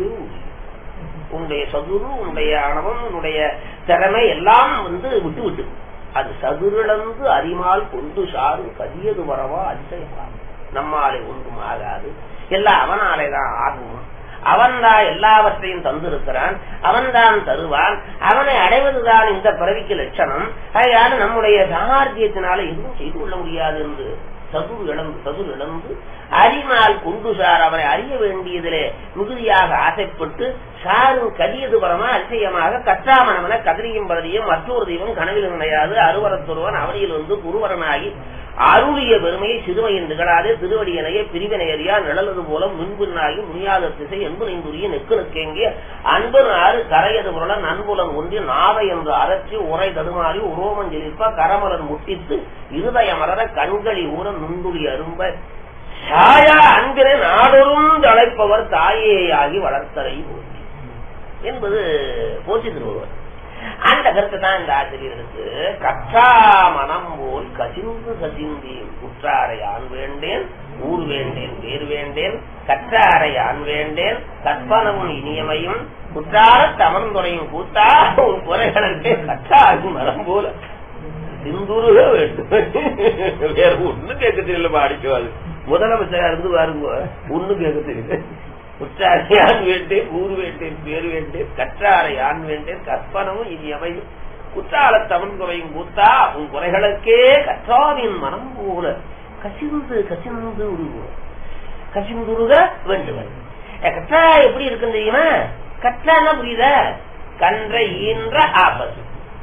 உன்னுடைய சதுரு உன்னுடைய அணவம் உன்னுடைய திறமை எல்லாம் வந்து விட்டு விட்டு அது சதுரிழந்து அறிமால் கொண்டு சாரும் கதியது வரவா அதிசயமா நம்மாலே ஒன்றும் ஆகாது. எல்லாம் அவனாலேதான் ஆகும். அவன்தான் எல்லாவற்றையும் தந்திருக்கிறான், அவன்தான் தருவான். அவனை அடைவதுதான் இந்த பிறவிக்கு லட்சணம். அதனால நம்முடைய சாமர்த்தியத்தினால எதுவும் செய்து கொள்ள முடியாது என்று சதுர் இழந்து சதுர் இழந்து அறிமால் கொண்டு சார் அவரை அறிய வேண்டியதிலே மிகுதியாக ஆசைப்பட்டு சாரும் கதியது பரமா அதிசயமாக கற்றாமணவன கதிரியும் பதறியும் மற்றொரு தெய்வம் கனவில் நினையாது அருவரத்தொருவன் அவனியில் வந்து குருவரனாகி அருளிய பெருமையை சிறுமையின் நிகழாதே திருவடியனையே பிரிவினையறியா நிழலது போல முன்பின்னாகி முனியாத திசை என்பு நெந்துரிய நெக்கு நெக்கேங்கிய அன்பு ஆறு கரையது புரள நண்புலன் ஒன்றி நாவை என்று அரற்றி உரை தடுமாறி உரோமஞ்செலிப்ப கரமலன் முட்டித்து இருதய மலர கண்களி ஊர நுண்டுளி அரும்ப சாயா அன்பினை நாடொரும் அழைப்பவர் தாயேயாகி வளர்த்தரை போற்றி என்பது போற்றி திருவள்ளுவர். அந்த கருத்தை தான் இந்த ஆசிரியருக்கு கற்றா மனம் போல் கசிந்து கசிந்தேன் குற்றாரை ஆண் வேண்டேன் ஊர் வேண்டேன் வேறு வேண்டேன் கற்றாரை ஆண் வேண்டேன் கற்பனவும் இனியமையும் குற்றார தமர்ந்துரையும் கூத்தா உன் குறைகளுக்கு கற்றாரி மனம் போல சிந்துருக வேண்டும். வேற ஒண்ணு கேட்க தெரியல அடிக்குவாரு. முதலமைச்சரா இருந்து பாருங்க, ஒண்ணு கேட்க தெரியல. குற்றாரை ஆண் வேண்டேன் ஊர் வேண்டேன் பேரு வேண்டேன் கற்றாரை ஆண் வேண்டேன் கற்பனமும் இனி அமையும் குற்றால தமிழ் குறையும் கூத்தா உன் குறைகளுக்கே கற்றாவின் மனம் போல கசிந்து கசிந்து உருவ கசிந்துருக வேண்டுவன். கற்றா எப்படி இருக்குன்னு தெரியுமா? கற்றான்னா புரியுத கன்றை ஈன்ற ஆபத்து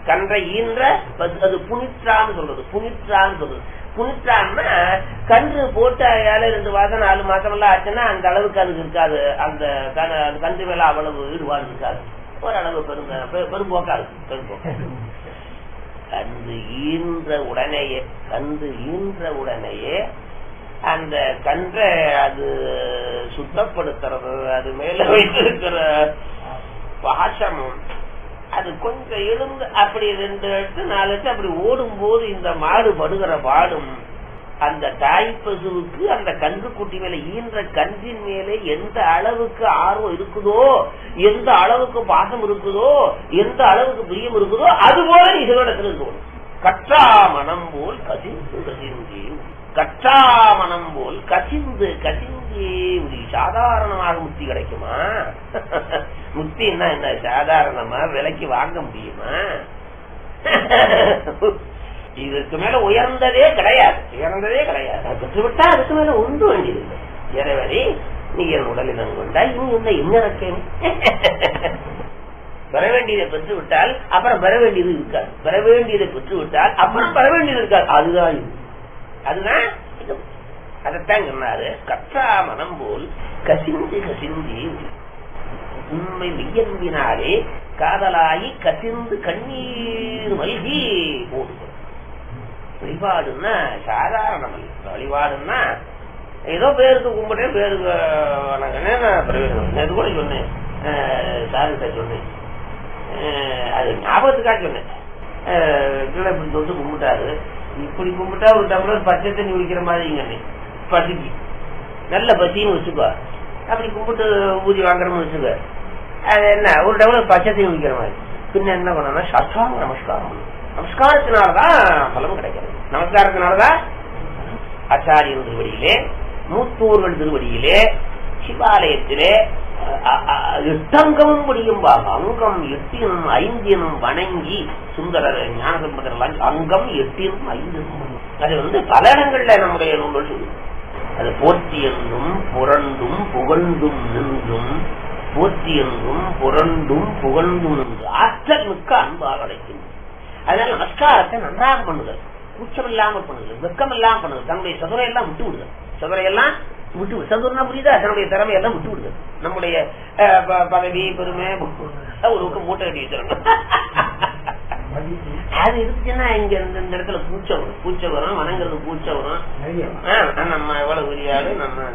கன்றை ஈன்ற அது புனிற்றான்னு சொல்றது. புனிற்றான்னு சொல்றது. புனிற்றான்னா கன்று போட்டு ஏழு ரெண்டு மாசம் நாலு மாசம் எல்லாம் ஆச்சுன்னா அந்த அளவுக்கு அதுக்கு இருக்காது. அந்த கன்று மேல அவ்வளவு ஈடுபாடு இருக்காது. ஓரளவு பெருங்க பெரும்போக்கா இருக்கு. பெரும்போக்கா கன்று ஈன்ற உடனேயே கன்று ஈன்ற உடனேயே அந்த கன்றை அது சுத்தப்படுத்துறது, அது மேல வைத்திருக்கிற பாசமும் அது கொஞ்சம் எழுந்து அப்படி ரெண்டு எட்டு நாலு எட்டு அப்படி ஓடும் போது இந்த மாடு படுகிற பாடும் அந்த தாய் பசுவுக்கு அந்த கன்று குட்டி மேல ஈன்ற கன்றின் மேலே எந்த அளவுக்கு ஆர்வம் இருக்குதோ, எந்த அளவுக்கு பாசம் இருக்குதோ, எந்த அளவுக்கு பிரியம் இருக்குதோ அது போல நீ சிவனிடத்தில் இருக்கணும். கற்றா மனம் போல் கசிந்து கசிந்து கற்றா மனம் போல் கசிந்து கசிந்தே சாதாரணமாக முக்தி கிடைக்குமா? முக்தின்னா என்ன சாதாரணமா விலைக்கு வாங்க முடியுமா? இதற்கு மேல உயர்ந்ததே கிடையாது. உயர்ந்ததே கிடையாது. பெற்றுவிட்டா அதுக்கு மேல ஒன்று வேண்டியதில்லை. இறைவனே நீ என் உடலினம் கொண்டா இனி என்ன என்ன இருக்கேன் பெற வேண்டியதை பெற்று விட்டால் அப்புறம் பெற வேண்டியது இருக்காது. பெற வேண்டியதை பெற்று விட்டால் அப்புறம் பெற வேண்டியது இருக்காது. அதுதான் இது. அதுதான் அதைத்தான் சொன்னாரு. கற்றா மனம் போல் கசிந்து கசிந்தி உண்மை மெய்யன்பினாலே காதலாகி கசிந்து கண்ணீர் மல்கி போடுகிறது. வழிபாடுன்னா சாதாரணம் இல்லை. வழிபாடுன்னா ஏதோ பேருக்கு கும்பிட்டேன் பேருக்கு வணங்கினேன் கூட சொன்னேன். சார்கிட்ட சொன்னேன். அது ஞாபகத்துக்காக சொன்னேன். இப்படி தொட்டு கும்பிட்டாரு. இப்படி கும்பிட்டா ஒரு டம்ளர் பச்சை தண்ணி குடிக்கிற மாதிரி பசிக்கு நல்ல பசின்னு வச்சுக்கோ. அப்படி கும்பிட்டு ஊதி வாங்குறோம்னு வச்சுக்க. அது என்ன ஒரு டம்ளர் பச்சை தண்ணி குடிக்கிற மாதிரி. பின்ன என்ன பண்ணா சாஸ்திராங்க நமஸ்காரம். நமஸ்காரத்தினாலதான் பலமும் கிடைக்கிறது. நமஸ்காரத்தினாலதான் ஆச்சாரியன் திருவடியிலே மூத்தோர்கள் திருவடியிலே சிவாலயத்திலே எட்டங்கமும் முடியும்பாங்க. அங்கம் எட்டினும் ஐந்தினும் வணங்கி சுந்தரர் ஞானசம்பந்தர் அங்கம் எட்டினும் ஐந்தினும் அது வந்து பல இடங்கள்ல நம்முடைய நூல்கள் சொல்லு. அது போற்றி என்றும் புரண்டும் புகழ்ந்தும் நின்றும் போற்றி என்றும் புரண்டும் புகழ்ந்தும் நின்று ஆற்றல் மிக்க அன்பாக கிடைக்கின்றது. அதனால நமஸ்காரத்தை நன்றாக பண்ணுதல், கூச்சம் இல்லாமல் பண்ணுதல், வெக்கம் இல்லாமல் பண்ணுதல், தன்னுடைய சதுரையெல்லாம் விட்டு விடுதல். சதுரையெல்லாம் விட்டு சதுர்னா புரியுதா? தன்னுடைய திறமையெல்லாம் விட்டு விடுதல். நம்முடைய பதவி பெருமை ஒரு பக்கம் மூட்டை கட்டி வச்சிடணும். அது இருந்துச்சுன்னா இங்க இந்த இடத்துல பூச்ச வரும். பூச்ச வரும் வணங்குறது பூச்ச வரும். நம்ம எவ்வளவு உரியாது நம்ம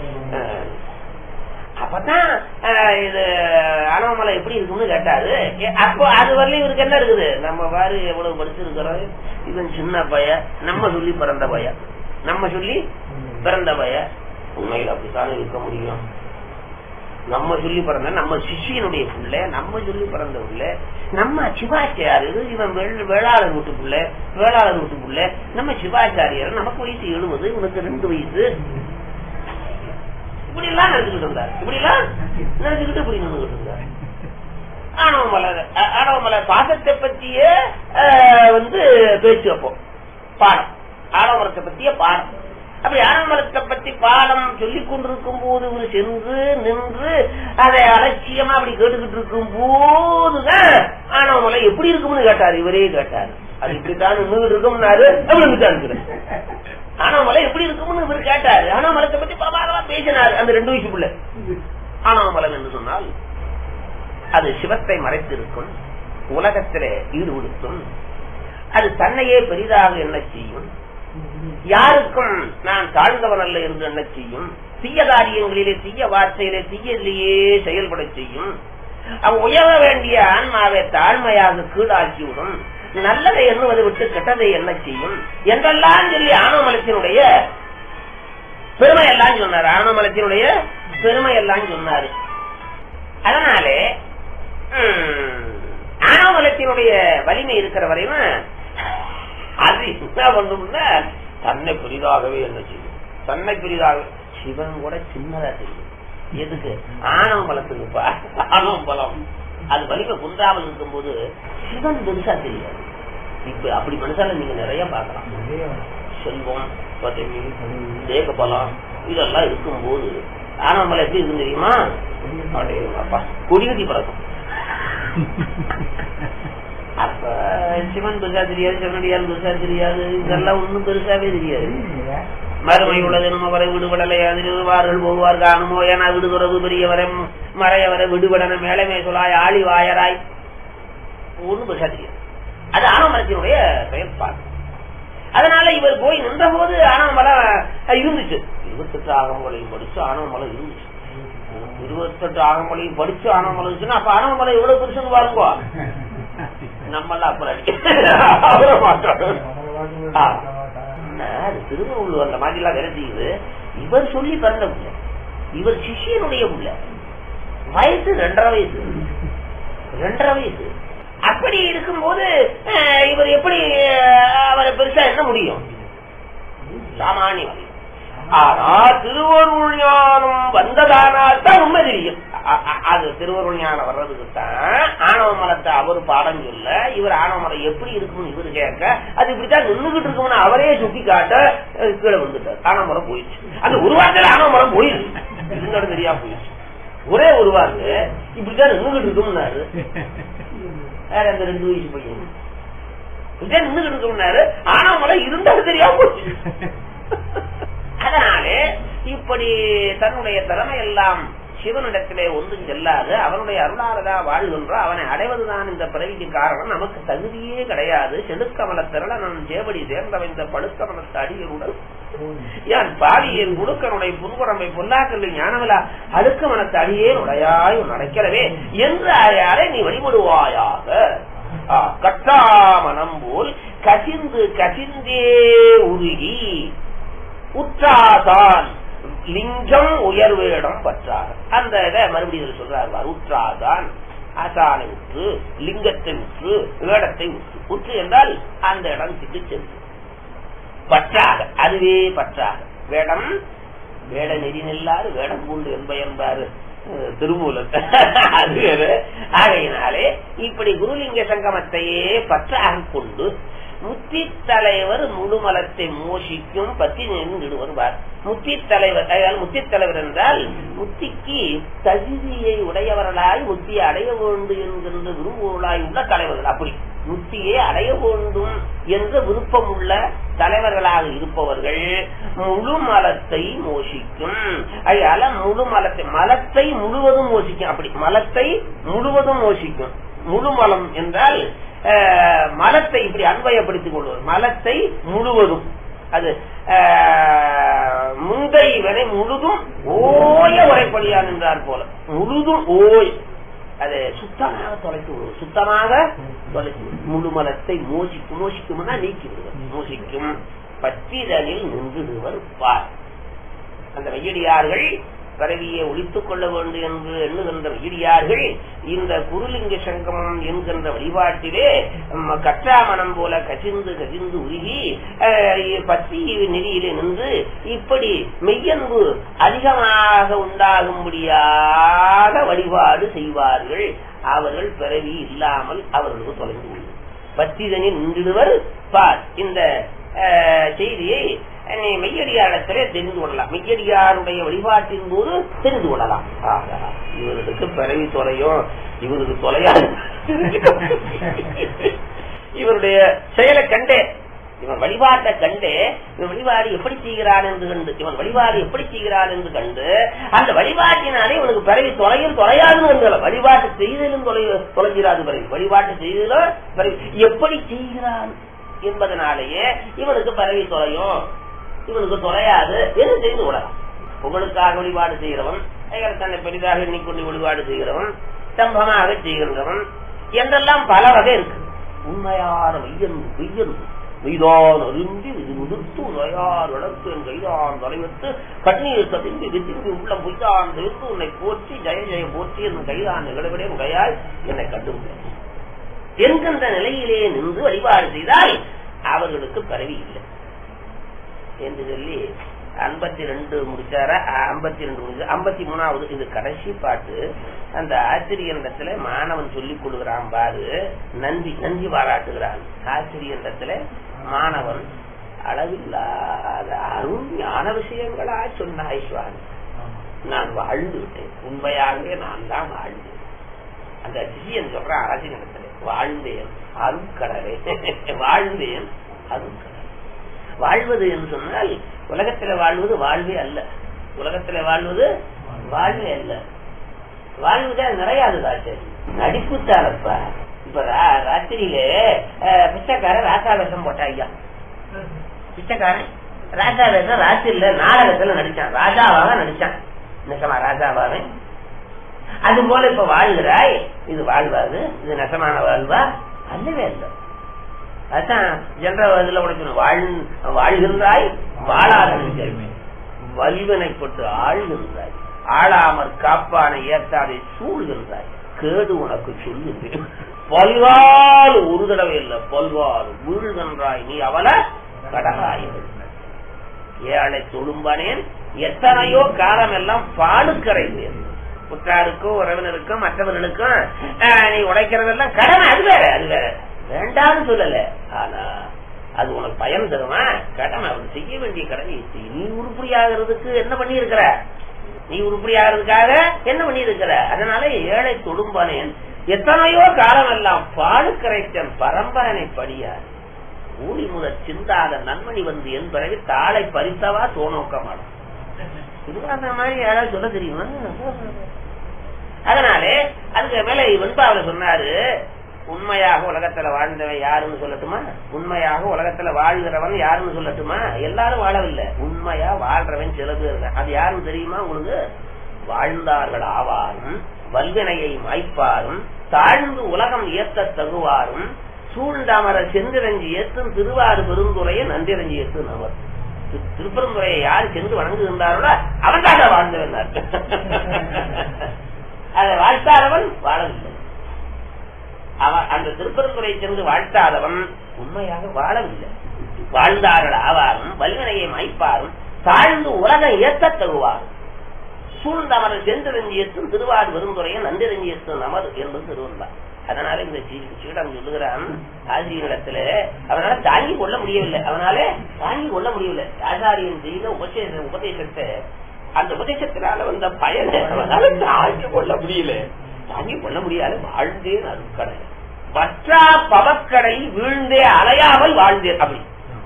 அப்பதான் இது அனவமலை எப்படி இருக்குன்னு கேட்டாரு. அப்போ அது வரலையும் இவருக்கு என்ன இருக்குது? நம்ம பாரு எவ்வளவு படிச்சிருக்கிறோம். இவன் சின்ன பையன், நம்ம சொல்லி பிறந்த பையன், நம்ம சொல்லி பிறந்த பையன். உண்மையில் அப்படித்தானே இருக்க முடியும். நம்ம சொல்லி பிறந்த நம்ம சிஷியனுடைய புள்ள, நம்ம சொல்லி பிறந்த புள்ள, நம்ம சிவாச்சாரியர். இவன் வேளாளர் வீட்டு புள்ள, வேளாளர் வீட்டு புள்ள. நம்ம சிவாச்சாரியர், நமக்கு வயசு எழுபது, இவனுக்கு ரெண்டு வயசு. இப்படி எல்லாம் நினைச்சுக்கிட்டு இருந்தார். இப்படி எல்லாம் நினைச்சுக்கிட்டு இப்படி நின்றுகிட்டு இருந்தார். ஆணவமலை ஆணவமலை பாசத்தை பற்றிய வந்து பேச்சு வைப்போம். பாடம் ஆணவமலத்தை பற்றிய பாடம். அப்படி ஆணவமலத்தை பற்றி பாடம் சொல்லிக் கொண்டிருக்கும் போது சென்று நின்று அதை அலட்சியமா அப்படி கேட்டுக்கிட்டு இருக்கும் போதுதான் ஆணவமலை எப்படி இருக்கும்னு கேட்டாரு. இவரே கேட்டாரு. அது இப்படித்தான் நின்று இருக்கும்னாரு. அப்படி ஆணவமலை எப்படி இருக்கும்னு இவர் கேட்டாரு. ஆணவமலத்தை பத்தி பிரபாகரமா பேசினாரு. அந்த ரெண்டு வயசுக்குள்ள ஆணவமலம் என்று சொன்னால் அது சிவத்தை மறைத்திருக்கும், உலகத்திலே ஈடுபடுத்தும், அது தன்னையே பெரிதாக என்ன செய்யும், யாருக்கும் நான் தாழ்ந்தவன் அல்ல என்று என்ன செய்யும், தீய காரியங்களிலே தீய வார்த்தையிலே தீயிலேயே செயல்பட செய்யும், அவ் உயர வேண்டிய ஆன்மாவை தாழ்மையாக கீழாக்கிவிடும், நல்லதை எண்ணுவதை விட்டு கெட்டதை என்ன செய்யும் என்றெல்லாம் சொல்லி ஆணவமலத்தினுடைய பெருமை எல்லாம் சொன்னார். ஆணவமலத்தினுடைய பெருமை எல்லாம் சொன்னாரு. அதனாலே ஆணவமலத்தினுடைய வலிமை இருக்கிற வரையும் அது என்ன பண்ணும்னா தன்னை பெரிதாகவே என்ன செய்யும், தன்னை பெரிதாக. சிவன் கூட சின்னதா தெரியும். எதுக்கு? ஆணவமலத்துக்குப்பா. ஆணவமலம் அது வலிமை குன்றாமல் இருக்கும் போது சிவன் பெருசா தெரியாது. இப்ப அப்படி மனசால நீங்க நிறைய பாக்கலாம். செல்வம், பதவி, தேக பலம் இதெல்லாம் இருக்கும் போது ஆணவமலை எப்படி இருக்கு தெரியுமா? கொடிகட்டி பழக்கம். அப்ப சிவன் பெருசா தெரியாது, சிவனடியார் பெருசா தெரியாது, இதெல்லாம் ஒண்ணும் பெருசாவே தெரியாது. மறுமை உள்ளது நம்ம வரை விடுபடலை அதிர்வார்கள் போவார் காணுமோ என விடுதுறவு பெரியவரை மறையவரை விடுபடன மேலமே சொல்லாய் ஆளி வாயராய் ஒண்ணு பெருசா தெரியாது. அது ஆனமரத்தினுடைய செயற்பாடு. அதனால இவர் போய் நின்ற போது ஆனமலம் இருந்துச்சு. இருபத்தெட்டு ஆகமங்களையும் படிச்சு ஆனமலம் இருந்துச்சு. இருபத்தெட்டு ஆகமங்களையும் படிச்சு ஆனமலம் இருந்துச்சுன்னா அப்ப ஆனமலம் எவ்வளவு பெருசுன்னு பாருங்க. நம்மள அப்புறம் மாற்றம் திருவள்ளுவர் அந்த மாதிரி எல்லாம் வேலை செய்யுது. இவர் சொல்லி பிறந்த புள்ள, இவர் சிஷியனுடைய புள்ள, வயசு ரெண்டரை வயசு ரெண்டரை வயசு அப்படி இருக்கும்போது இவர் எப்படி அவரை பெருசா என்ன முடியும்? சாமானிய வழி. ஆனா திருவருள் ஞானம் வந்ததானால் தான் உண்மை தெரியும். அது திருவருள் ஞானம் வர்றதுக்கு தான் ஆணவ மலத்தை அவர் பாடம் சொல்ல, இவர் ஆணவ மலம் எப்படி இருக்கும்னு இவரு கேட்க, அது இப்படித்தான் நின்றுகிட்டு இருக்கும்னு அவரே சுட்டி காட்ட கீழே வந்துட்டார். ஆணவ மலம் போயிடுச்சு. அந்த ஒரு வாரத்தில் ஆணவ மலம் போயிடுச்சு. இன்னொரு தெரியா போயிடுச்சு. ஒரே ஒரு வாரத்து இப்படித்தான் நின்றுகிட்டு இருக்கும்னாரு. வேற அந்த ரெண்டு வயசு பையன் இப்படித்தான் நின்றுகிட்டு இருக்கும்னாரு. ஆணவ மலம் இருந்தாலும் தெரியாம போச்சு. அதனாலே இப்படி தன்னுடைய திறமை எல்லாம் சிவனிடத்திலே ஒன்றும் செல்லாது அவனுடைய அருளாரதா வாழ்கின்ற அவனை அடைவதுதான் இந்த பிறவிக்கு காரணம். நமக்கு தகுதியே கிடையாது. செடுக்கமல திரள நான் சேவடி சேர்ந்தவைந்த படுக்கமலத்த அடிகளுடன் யான் பாவியின் குடுக்கனுடைய புன்குரம்பை பொல்லாக்கல்ல ஞானவிலா அடுக்கமனத்த அடியே உடையாய் நடக்கிறவே என்று அறை நீ வழிபடுவாயாக. கட்டாமனம் போல் கசிந்து கசிந்தே உருகி உற்றாதான் லிங்கம் உயர்வேடம் பற்றார். அந்த இதை மறுபடியும் சொல்றார். உற்றாதான் ஆசானை உற்று, லிங்கத்தை உற்று, வேடத்தை உற்று. உற்று என்றால் அந்த இடம் சிட்டு சென்று பற்றாக, அதுவே பற்றாக. வேடம் வேட நெறி நெல்லாறு வேடம் பூண்டு என்பாரு திருமூலத்தை. அது வேறு. ஆகையினாலே இப்படி குருலிங்க சங்கமத்தையே பற்றாக கொண்டு முத்தி தலைவர் முழுமலத்தை மோசிக்கும் பத்தி நின்று வருவார். முத்தி தலைவர் முத்தி தலைவர் என்றால் முத்திக்கு தகுதியை உடையவர்களாய் முத்தியை அடைய வேண்டும் என்கின்ற விரும்புவர்களாய் உள்ள தலைவர்கள். அப்படி முத்தியை அடைய வேண்டும் என்ற விருப்பம் உள்ள தலைவர்களாக இருப்பவர்கள் முழு மலத்தை மோசிக்கும். அதனால முழு மலத்தை மலத்தை முழுவதும் மோசிக்கும். அப்படி மலத்தை முழுவதும் மோசிக்கும். முழு மலம் என்றால் மலத்தை இப்படி அன்வயப்படுத்திக் கொள்வது. மலத்தை முழுவதும் அது முந்தை வரை முழுதும் ஓய உரைப்படியான் என்றார் போல முழுதும் ஓய் அது சுத்தமாக தொலைத்து விடுவது. சுத்தமாக தொலைத்து முழு மலத்தை மோசிக்கும். மோசிக்கும்னா நீக்கி விடுவது. மோசிக்கும் பத்திரனில் நின்றுடுவர் பார். அந்த வெய்யடியார்கள் பரவியை ஒழித்துக் கொள்ள வேண்டும் என்று எண்ணுகின்ற வெய்யடியார்கள் இந்த குருலிங்க சங்கமம் என்கின்ற வழிபாட்டிலே கற்றாமனம் போல கசிந்து கசிந்து உருகி பத்தி நெறியிலே நின்று இப்படி மெய்யன்பு அதிகமாக உண்டாகும்படியாக வழிபாடு செய்வார்கள். அவர்கள் பிறவி இல்லாமல் அவர்களுக்கு தொலைந்து பத்திதனில் நின்றுடுவர் பார். இந்த செய்தியை மெய்யடியாரத்திலே தெரிந்து கொள்ளலாம். மெய்யடியாருடைய வழிபாட்டின் போது தெரிந்து கொள்ளலாம். இவருக்கு பிறவி தொலையும், இவருக்கு தொலையாது. இவருடைய செயலை கண்டே, இவன் வழிபாட்டை கண்டே, இவன் வழிபாடு எப்படி செய்கிறான் என்று கண்டு, இவன் வழிபாடு எப்படி செய்கிறான் என்று கண்டு அந்த வழிபாட்டினாலே இவனுக்கு பிறவி தொலையும் தொலையாதுன்னு வந்து வழிபாட்டு செய்தலும் தொலை தொலைஞ்சிராது. பிறகு வழிபாட்டு செய்தலும் பிறகு எப்படி செய்கிறான் என்பதனாலேயே இவனுக்கு பிறவி தொலையும், இவனுக்கு தொலையாது என்று தெரிந்து கொள்ளலாம். புகழுக்காக வழிபாடு செய்கிறவன், தன்னை பெரிதாக எண்ணிக்கொண்டு வழிபாடு செய்கிறவன், ஸ்தம்பமாக செய்கின்றவன் என்றெல்லாம் பல வகை இருக்கு. உண்மையான வெய்யன்பு வெய்யன்பு மெய்தான் அருந்தி இது முதிர்த்து உரையார் வளர்த்து என் கைதான் தொலைவித்து கண்ணீர் கதிர்ந்து விதிர்ந்து உள்ள பொய்தான் தெரிந்து உன்னை போற்றி ஜெய ஜெய போற்றி என் கைதான் நிகழ்விடே உடையாய் என்னை கண்டுவிட என்கின்ற நிலையிலே நின்று வழிபாடு செய்தால் அவர்களுக்கு பரவி இல்லை என்று சொல்லி ஐம்பத்தி ரெண்டு முடிச்சார ஐம்பத்தி ரெண்டு முடிச்சு ஐம்பத்தி மூணாவது இது கடைசி பாட்டு. அந்த ஆசிரியரிடத்துல மாணவன் சொல்லிக் கொள்கிறான் பாரு, நன்றி நன்றி பாராட்டுகிறான். ஆசிரியரிடத்துல மாணவன் அளவில்லாத அருண் ஞான விஷயங்களா சொன்னாய் சுவாமி, நான் வாழ்ந்து விட்டேன், உண்மையாகவே நான் தான் வாழ்ந்தேன். அந்த சிஷியன் சொல்ற அரசி நடத்தல வாழ்ந்தேன் அருட்கடலே வாழ்ந்தேன் அருட்கடல். வாழ்வது என்று சொன்னால் உலகத்துல வாழ்வது வாழ்வே அல்ல. உலகத்துல வாழ்வது வாழ்வே அல்ல. வாழ்வுதான் நிறையாதுதாச்சு நடிப்புத்தானப்பா. இப்ப ராத்திரியில பிச்சைக்காரன் ராசா வேஷம் போட்டா ஐயா, பிச்சைக்காரன் ராஜா வேஷம் ராத்திரியில நாடகத்துல நடிச்சான், ராஜாவாக நடிச்சான். நெசமா ராஜாவாக? அது போல இப்ப வாழ்கிறாய், இது வாழ்வாது, இது நெசமான வாழ்வா? அல்லவே அல்ல. அதான் ஜென்ரல் உடைக்கணும். வாழ் வாழ்கின்றாய் வாழாத வல்வினைப்பட்டு ஆழ்கின்றாய், ஆளாமற் காப்பானை ஏற்றாதை சூழ்கின்றாய், கேடு உனக்கு சொல்லுது. பல்வாறு ஒரு தடவை இல்ல, பல்வாறு வீழ்கின்றாய் நீ அவல கடகாய்கள். ஏழை தொழும்பானேன் எத்தனையோ காலம் எல்லாம் பாடுக்கரைந்தேன். புற்றாருக்கும் உறவினருக்கும் மற்றவர்களுக்கும் நீ உடைக்கிறதெல்லாம் கடமை, அது வேற, அது வேற வேண்டாம்னு சொல்லல. ஆனா அது உனக்கு பயன் தருமா? கடமை, அவன் செய்ய வேண்டிய கடமை. நீ உருப்படியாகிறதுக்கு என்ன பண்ணி இருக்கிற? நீ உருப்படியாகிறதுக்காக என்ன பண்ணி இருக்கிற? அதனால ஏழை தொடும்பானேன் எத்தனையோ காலம் எல்லாம் பாடுக்கரைத்தன் பரம்பரனை படியார் ஊழி முதல் சிந்தாத நன்மணி வந்து என் பிறகு தாளை பறித்தவா தோணோக்கமாடும். இது அந்த மாதிரி யாராவது சொல்ல தெரியுமா? அதனாலே அதுக்கு மேல வெண்பாவில சொன்னாரு, உண்மையாக உலகத்துல வாழ்ந்தவன் யாருன்னு சொல்லட்டுமா? உண்மையாக உலகத்துல வாழ்கிறவன் யாருன்னு சொல்லட்டுமா? எல்லாரும் வாழவில்லை, உண்மையா வாழ்றவன் சில பேர். அது யாருன்னு தெரியுமா உங்களுக்கு? வாழ்ந்தார்கள் ஆவாரும், வல்வினையை மாய்ப்பாரும், தாழ்ந்து உலகம் ஏத்த தகுவாரும், சூழ்ந்தமர செந்திரஞ்சி ஏற்றும் திருவாறு பெருந்துறையை நன்றிரஞ்சி ஏற்று நவர். திருப்பெருந்துறையை யார் சென்று வணங்குகின்றார்களோ அவன் தான் வாழ்ந்தவன். அதை வாழ்த்தாதவன் வாழவில்லை. அவன் அந்த திருப்பெருந்துறையை சென்று வாழ்த்தாதவன் உண்மையாக வாழவில்லை. வாழ்ந்தார்கள் ஆவாரும், வல்வினையை மாய்ப்பாரும், தாழ்ந்து உலகம் ஏற்ற தருவாரும், சூழ்ந்தமர செந்திரஞ்சி ஏற்றும் திருவாறு பெருந்துறையை நன்றிரஞ்சி ஏற்று நமது என்பது திருவள்ளார். அதனால இந்த சீடம் சொல்லுகிறான் ஆசிரியரிடத்துல அவனால தாங்கி கொள்ள முடியவில்லை, அவனால தாங்கி கொள்ள முடியவில்லை. ஆச்சாரியன் செய்த உபதேச உபதேசத்தை அந்த உபதேசத்தினால வந்த பயனை அவனால தாங்கி கொள்ள முடியல, தாங்கி கொள்ள முடியாது. வாழ்ந்தேன் அருட்கடல் வற்றா பவக்கடை வீழ்ந்தே அலையாமல் வாழ்ந்தேன். அப்படி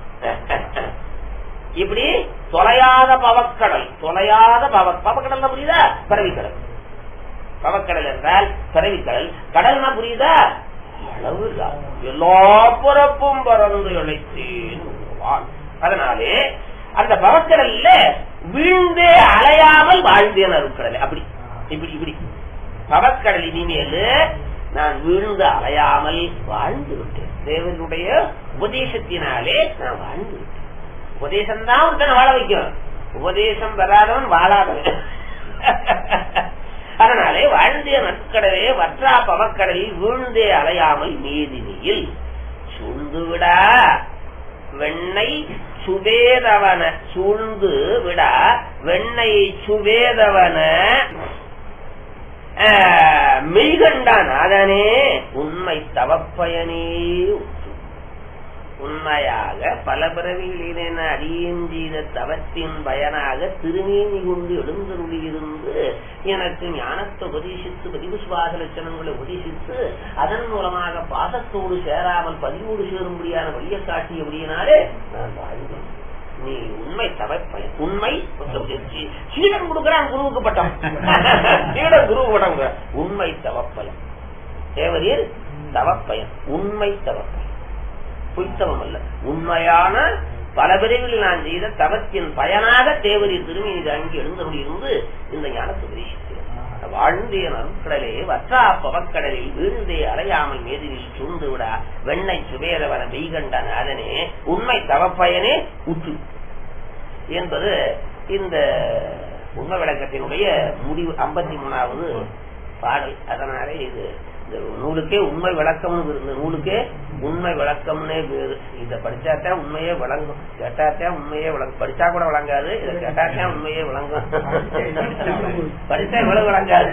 இப்படி தொலையாத பவக்கடல், தொலையாத பவ பவக்கடல் புரியுதா? பரவிக்கடல். பவக்கடல் என்றால் பரவிக்கடல். கடல்னா புரியுதா? அளவு எல்லா பிறப்பும் பறந்து இழைத்தேன். அதனாலே அந்த பவக்கடல்ல வீழ்ந்தே அலையாமல் வாழ்ந்தேன் அருட்கடல். அப்படி இப்படி இப்படி பவக்கடல் இனிமேல் நான் வீழ்ந்து அலையாமல் வாழ்ந்து விட்டேன். தேவனுடைய உபதேசத்தினாலே நான் வாழ்ந்து விட்டேன். உபதேசம்தான் ஒருத்தனை வாழ வைக்கும், உபதேசம் வராதவன் வாழாதவன். அதனாலே வாழ்ந்தே நற்கடலே வற்றா பவக்கடலில் வீழ்ந்தே அலையாமல் மீதினியில் சூழ்ந்து விடா வெண்ணை சுவேதவன, சூழ்ந்து விடா வெண்ணை சுவேதவன மெய்கண்டான் அதனே உண்மை தவப்பயனே. உண்மையாக பல பிறவிகளின அடியேன் செய்த தவத்தின் பயனாக திருமேனி கொண்டு எழுந்தருளியிருந்து எனக்கு ஞானத்தை உபதேசித்து பதிவிசுவாச லட்சணங்களை உபதேசித்து அதன் மூலமாக பாசத்தோடு சேராமல் பதிவோடு சேரும்படியான வழியை காட்டியபடியினாலே நான் வாழ்ந்தேன். நீ உண்மை தவப்பயன், உண்மை சீடன் கொடுக்கிறான் குருவுக்கு பட்டம், சீடன் குருவு பட்டம். உண்மை தவப்பயன் தேவரீர் தவப்பயன், உண்மை தவப்பயன், பொய்த்தவம் அல்ல, உண்மையான பல பிரிவில் நான் செய்த தவத்தின் பயனாக தேவரீர் திருமணி அங்கே எழுந்தபடி இருந்து இந்த ஞானத்தை உபதேசித்தேன். வாழ்ந்தே நற்கடலே வற்றா பவக்கடலில் வீழ்ந்தே அலையாமல் மேதினில் சூழ்ந்து விடா வெண்ணை சுவேதவன மெய்கண்டான் அதனே உண்மை தவப்பயனே உற்று என்பது இந்த உண்மை விளக்கத்தினுடைய முடிவு ஐம்பத்தி மூணாவது பாடல். அதனாலே இது இந்த நூலுக்கே உண்மை விளக்கம், இந்த நூலுக்கே உண்மை விளக்கம்னே பேரு. இத படிச்சாத்தான் உண்மையே விளங்கும், கேட்டாத்தான் உண்மையே விளங்கும். படிச்சா கூட விளங்காது, இதை கேட்டாத்தான் உண்மையே விளங்கும். படிச்சா இவ்வளவு விளங்காது.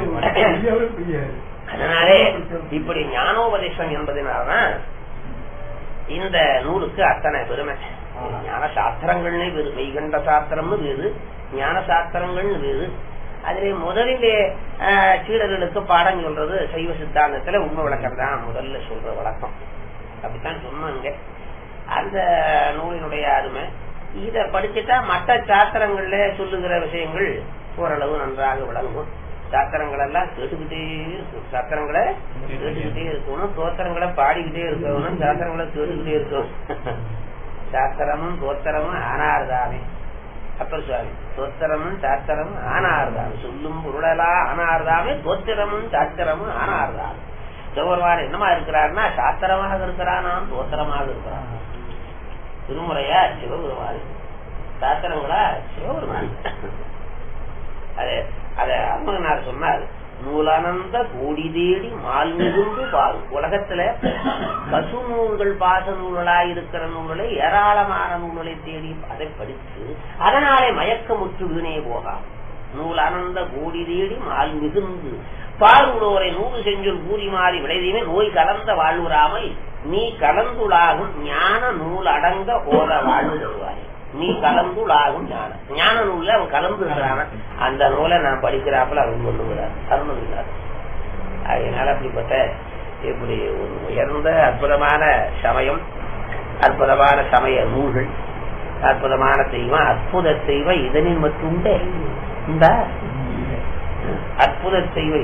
அதனாலே இப்படி ஞானோபதேசம் என்பதனால்தான் இந்த நூலுக்கு அத்தனை பெருமை. ஞான சாஸ்திரங்கள்னே வேறு, மெய்கண்ட சாஸ்திரம்னு வேறு, ஞான சாஸ்திரங்கள்னு வேறு. அதிலே முதலிலே சீடர்களுக்கு பாடம் சொல்றது சைவ சித்தாந்தத்துல உண்மை விளக்கம் தான் முதல்ல சொல்ற வழக்கம். அப்படித்தான் சொன்னாங்க. அந்த நூலினுடைய அருமை இத படிச்சுட்டா மற்ற சாத்திரங்கள்ல சொல்லுகிற விஷயங்கள் ஓரளவு நன்றாக விளங்கும். சாத்திரங்கள் எல்லாம் கேட்டுக்கிட்டே இருக்கும். சாத்திரங்களை கேட்டுக்கிட்டே இருக்கணும். தோத்திரங்களை பாடிக்கிட்டே இருக்கணும். சாத்திரங்களை கேட்டுக்கிட்டே இருக்கணும். சாத்திரமும் தோத்திரமும் ஆனார்தாமே. அப்பர் சுவாமி தோத்திரமும் சாத்திரமும் ஆனார்தாமே. சொல்லும் பொருளலா ஆனார்தாமே. தோத்திரமும் சாத்திரமும் ஆனார்தாமே. சிவபெருமான் என்னமா இருக்கிறார்னா சாத்திரமாக இருக்கிறானா தோத்திரமாக இருக்கிறான். திருமுறையா சிவபெருமான், சாத்திரங்களா சிவபெருமான். அது அத அம்மனார் சொன்னார். நூலானந்த கோடி தேடி மால் மிகுந்து பால். உலகத்துல பசு நூல்கள் பாச நூல்களாய் இருக்கிற நூல்களை ஏராளமான நூல்களை தேடி அதை படித்து அதனாலே மயக்கமுற்று வீணே போகாம். நூலானந்த கோடி தேடி மால் மிகுந்து பால்வரை நூறு செஞ்சொல் கூறி மாறி விளைதீமே நோய் கலந்த வாழ்வுறாமல் நீ கலந்துளாகும் ஞான நூல் அடங்க ஓர வாழ்வு தருவாய். நீ கலந்துளாகும் ஞான ஞான நூல்ல அவன் கலந்து இருக்கிறான அந்த நூலை நான் படிக்கிறாப்புல அவன் கொண்டுகிறார் அருணுகிறார். அதனால அப்படிப்பட்ட இப்படி ஒரு உயர்ந்த அற்புதமான சமயம், அற்புதமான சமய நூல்கள், அற்புதமான தெய்வம், அற்புத தெய்வம் இதனில் மட்டும்டே இந்த அற்புத செய்வ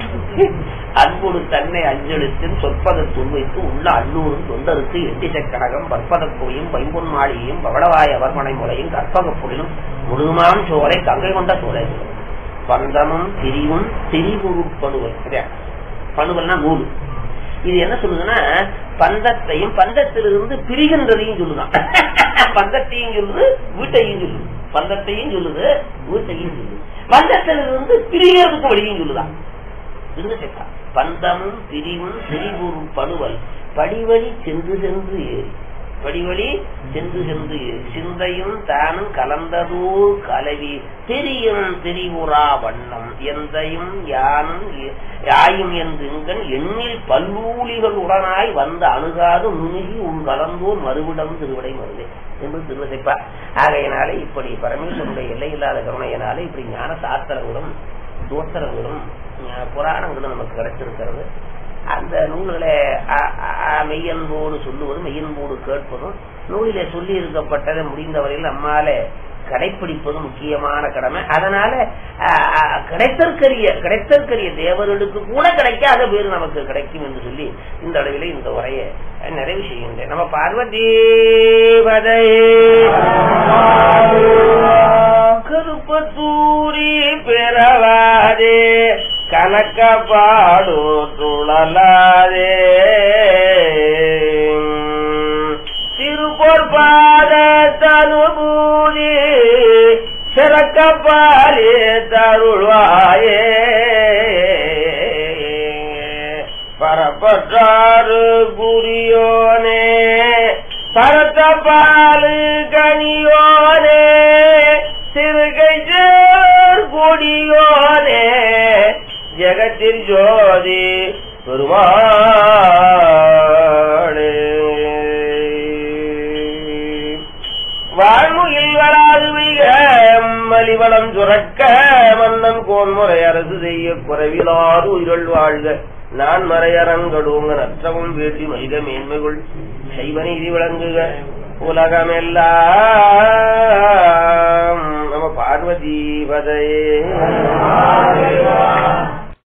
அன்போடு தன்னை அஞ்செழுத்தின் சொற்பத துன்வைத்து உள்ள அன்னூரும் தொண்டருக்கு எட்டிசக்கடகம் பற்பத கோயும் பைம்பொன் மாளிகையும் பவளவாய் அவர்மனை முறையும் கற்பக பொழிலும் முழுமான் சோலை கங்கை கொண்ட சோலை பந்தமும் திரிவும் திரிகுரு பணுவல். பணுவல்னா நூல். இது என்ன சொல்லுதுன்னா பந்தத்தையும் பந்தத்திலிருந்து பிரிகின்றதையும் சொல்லுதான். பந்தத்தையும் சொல்லுது வீட்டையும் சொல்லுது. பந்தத்தையும் சொல்லுது வீட்டையும் சொல்லுது. பந்தத்திலிருந்து பிரிகிறதுக்கு வழியும் சொல்லுதான். பந்தமும் பிரிவும் திரிகுரு பணுவல் படிவழி சென்று சென்று ஏறி படிவழி சென்று சென்று ஏறி சிந்தையும் தானும் கலந்ததோ கலவி தெரியும் திரிபுரா வண்ணம் எந்தையும் யானும் யாயும் என்றுங்கன் எண்ணில் பல்லூலிகள் உடனாய் வந்து அணுகாது முனிகி உன் கலந்தோர் மறுவிடம் திருவிடை மருவே என்று திருவசைப்பா. ஆகையினாலே இப்படி பரமேஸ்வருடைய எல்லை இல்லாத கருணையினாலே இப்படி ஞான சாஸ்திரங்களும் தோத்திரங்களும் புராணங்களும் நமக்கு கிடைச்சிருக்கிறது. அந்த நூல்களை மெய்யன்போடு சொல்லுவதும் மெய்யன்போடு கேட்பதும் நூலிலே சொல்லி இருக்கப்பட்டதை முடிந்தவரையில் நம்மால கடைப்பிடிப்பதும் முக்கியமான கடமை. அதனால கிடைத்தற்கரிய கிடைத்தற்கரிய தேவர்களுக்கு கூட கிடைக்காத பேரு நமக்கு கிடைக்கும் என்று சொல்லி இந்த அளவிலே இந்த உரையை நிறைவு செய்கின்றேன். நம்ம பார்வதி கருப்பத்தூரி பெறவாதே கலக்கப்பாடு துழலாதே திருப்பொற்பாத தனுபூரி சிறக்கப்பாலே தருள்வாயே பரப்பற்றாறு குறியோனே பரத்தப்பாலு கனியோனே சிறுகை சேர் கொடியோனே ஜெகத்தில் ஜோதி பெருமாளே வாழ்முகில் வராது மிக மலிவளம் சுரக்க மன்னன் கோன்முறை அரசு செய்ய குறைவிலாது உயிர்கள் வாழ்க நான் மறையரங்கடுங்க நற்றவும் வேட்டி மனித மேன்மைகள் சைவ நீதி விளங்குக உலகமெல்லாம் நம பார்வதி பதையே.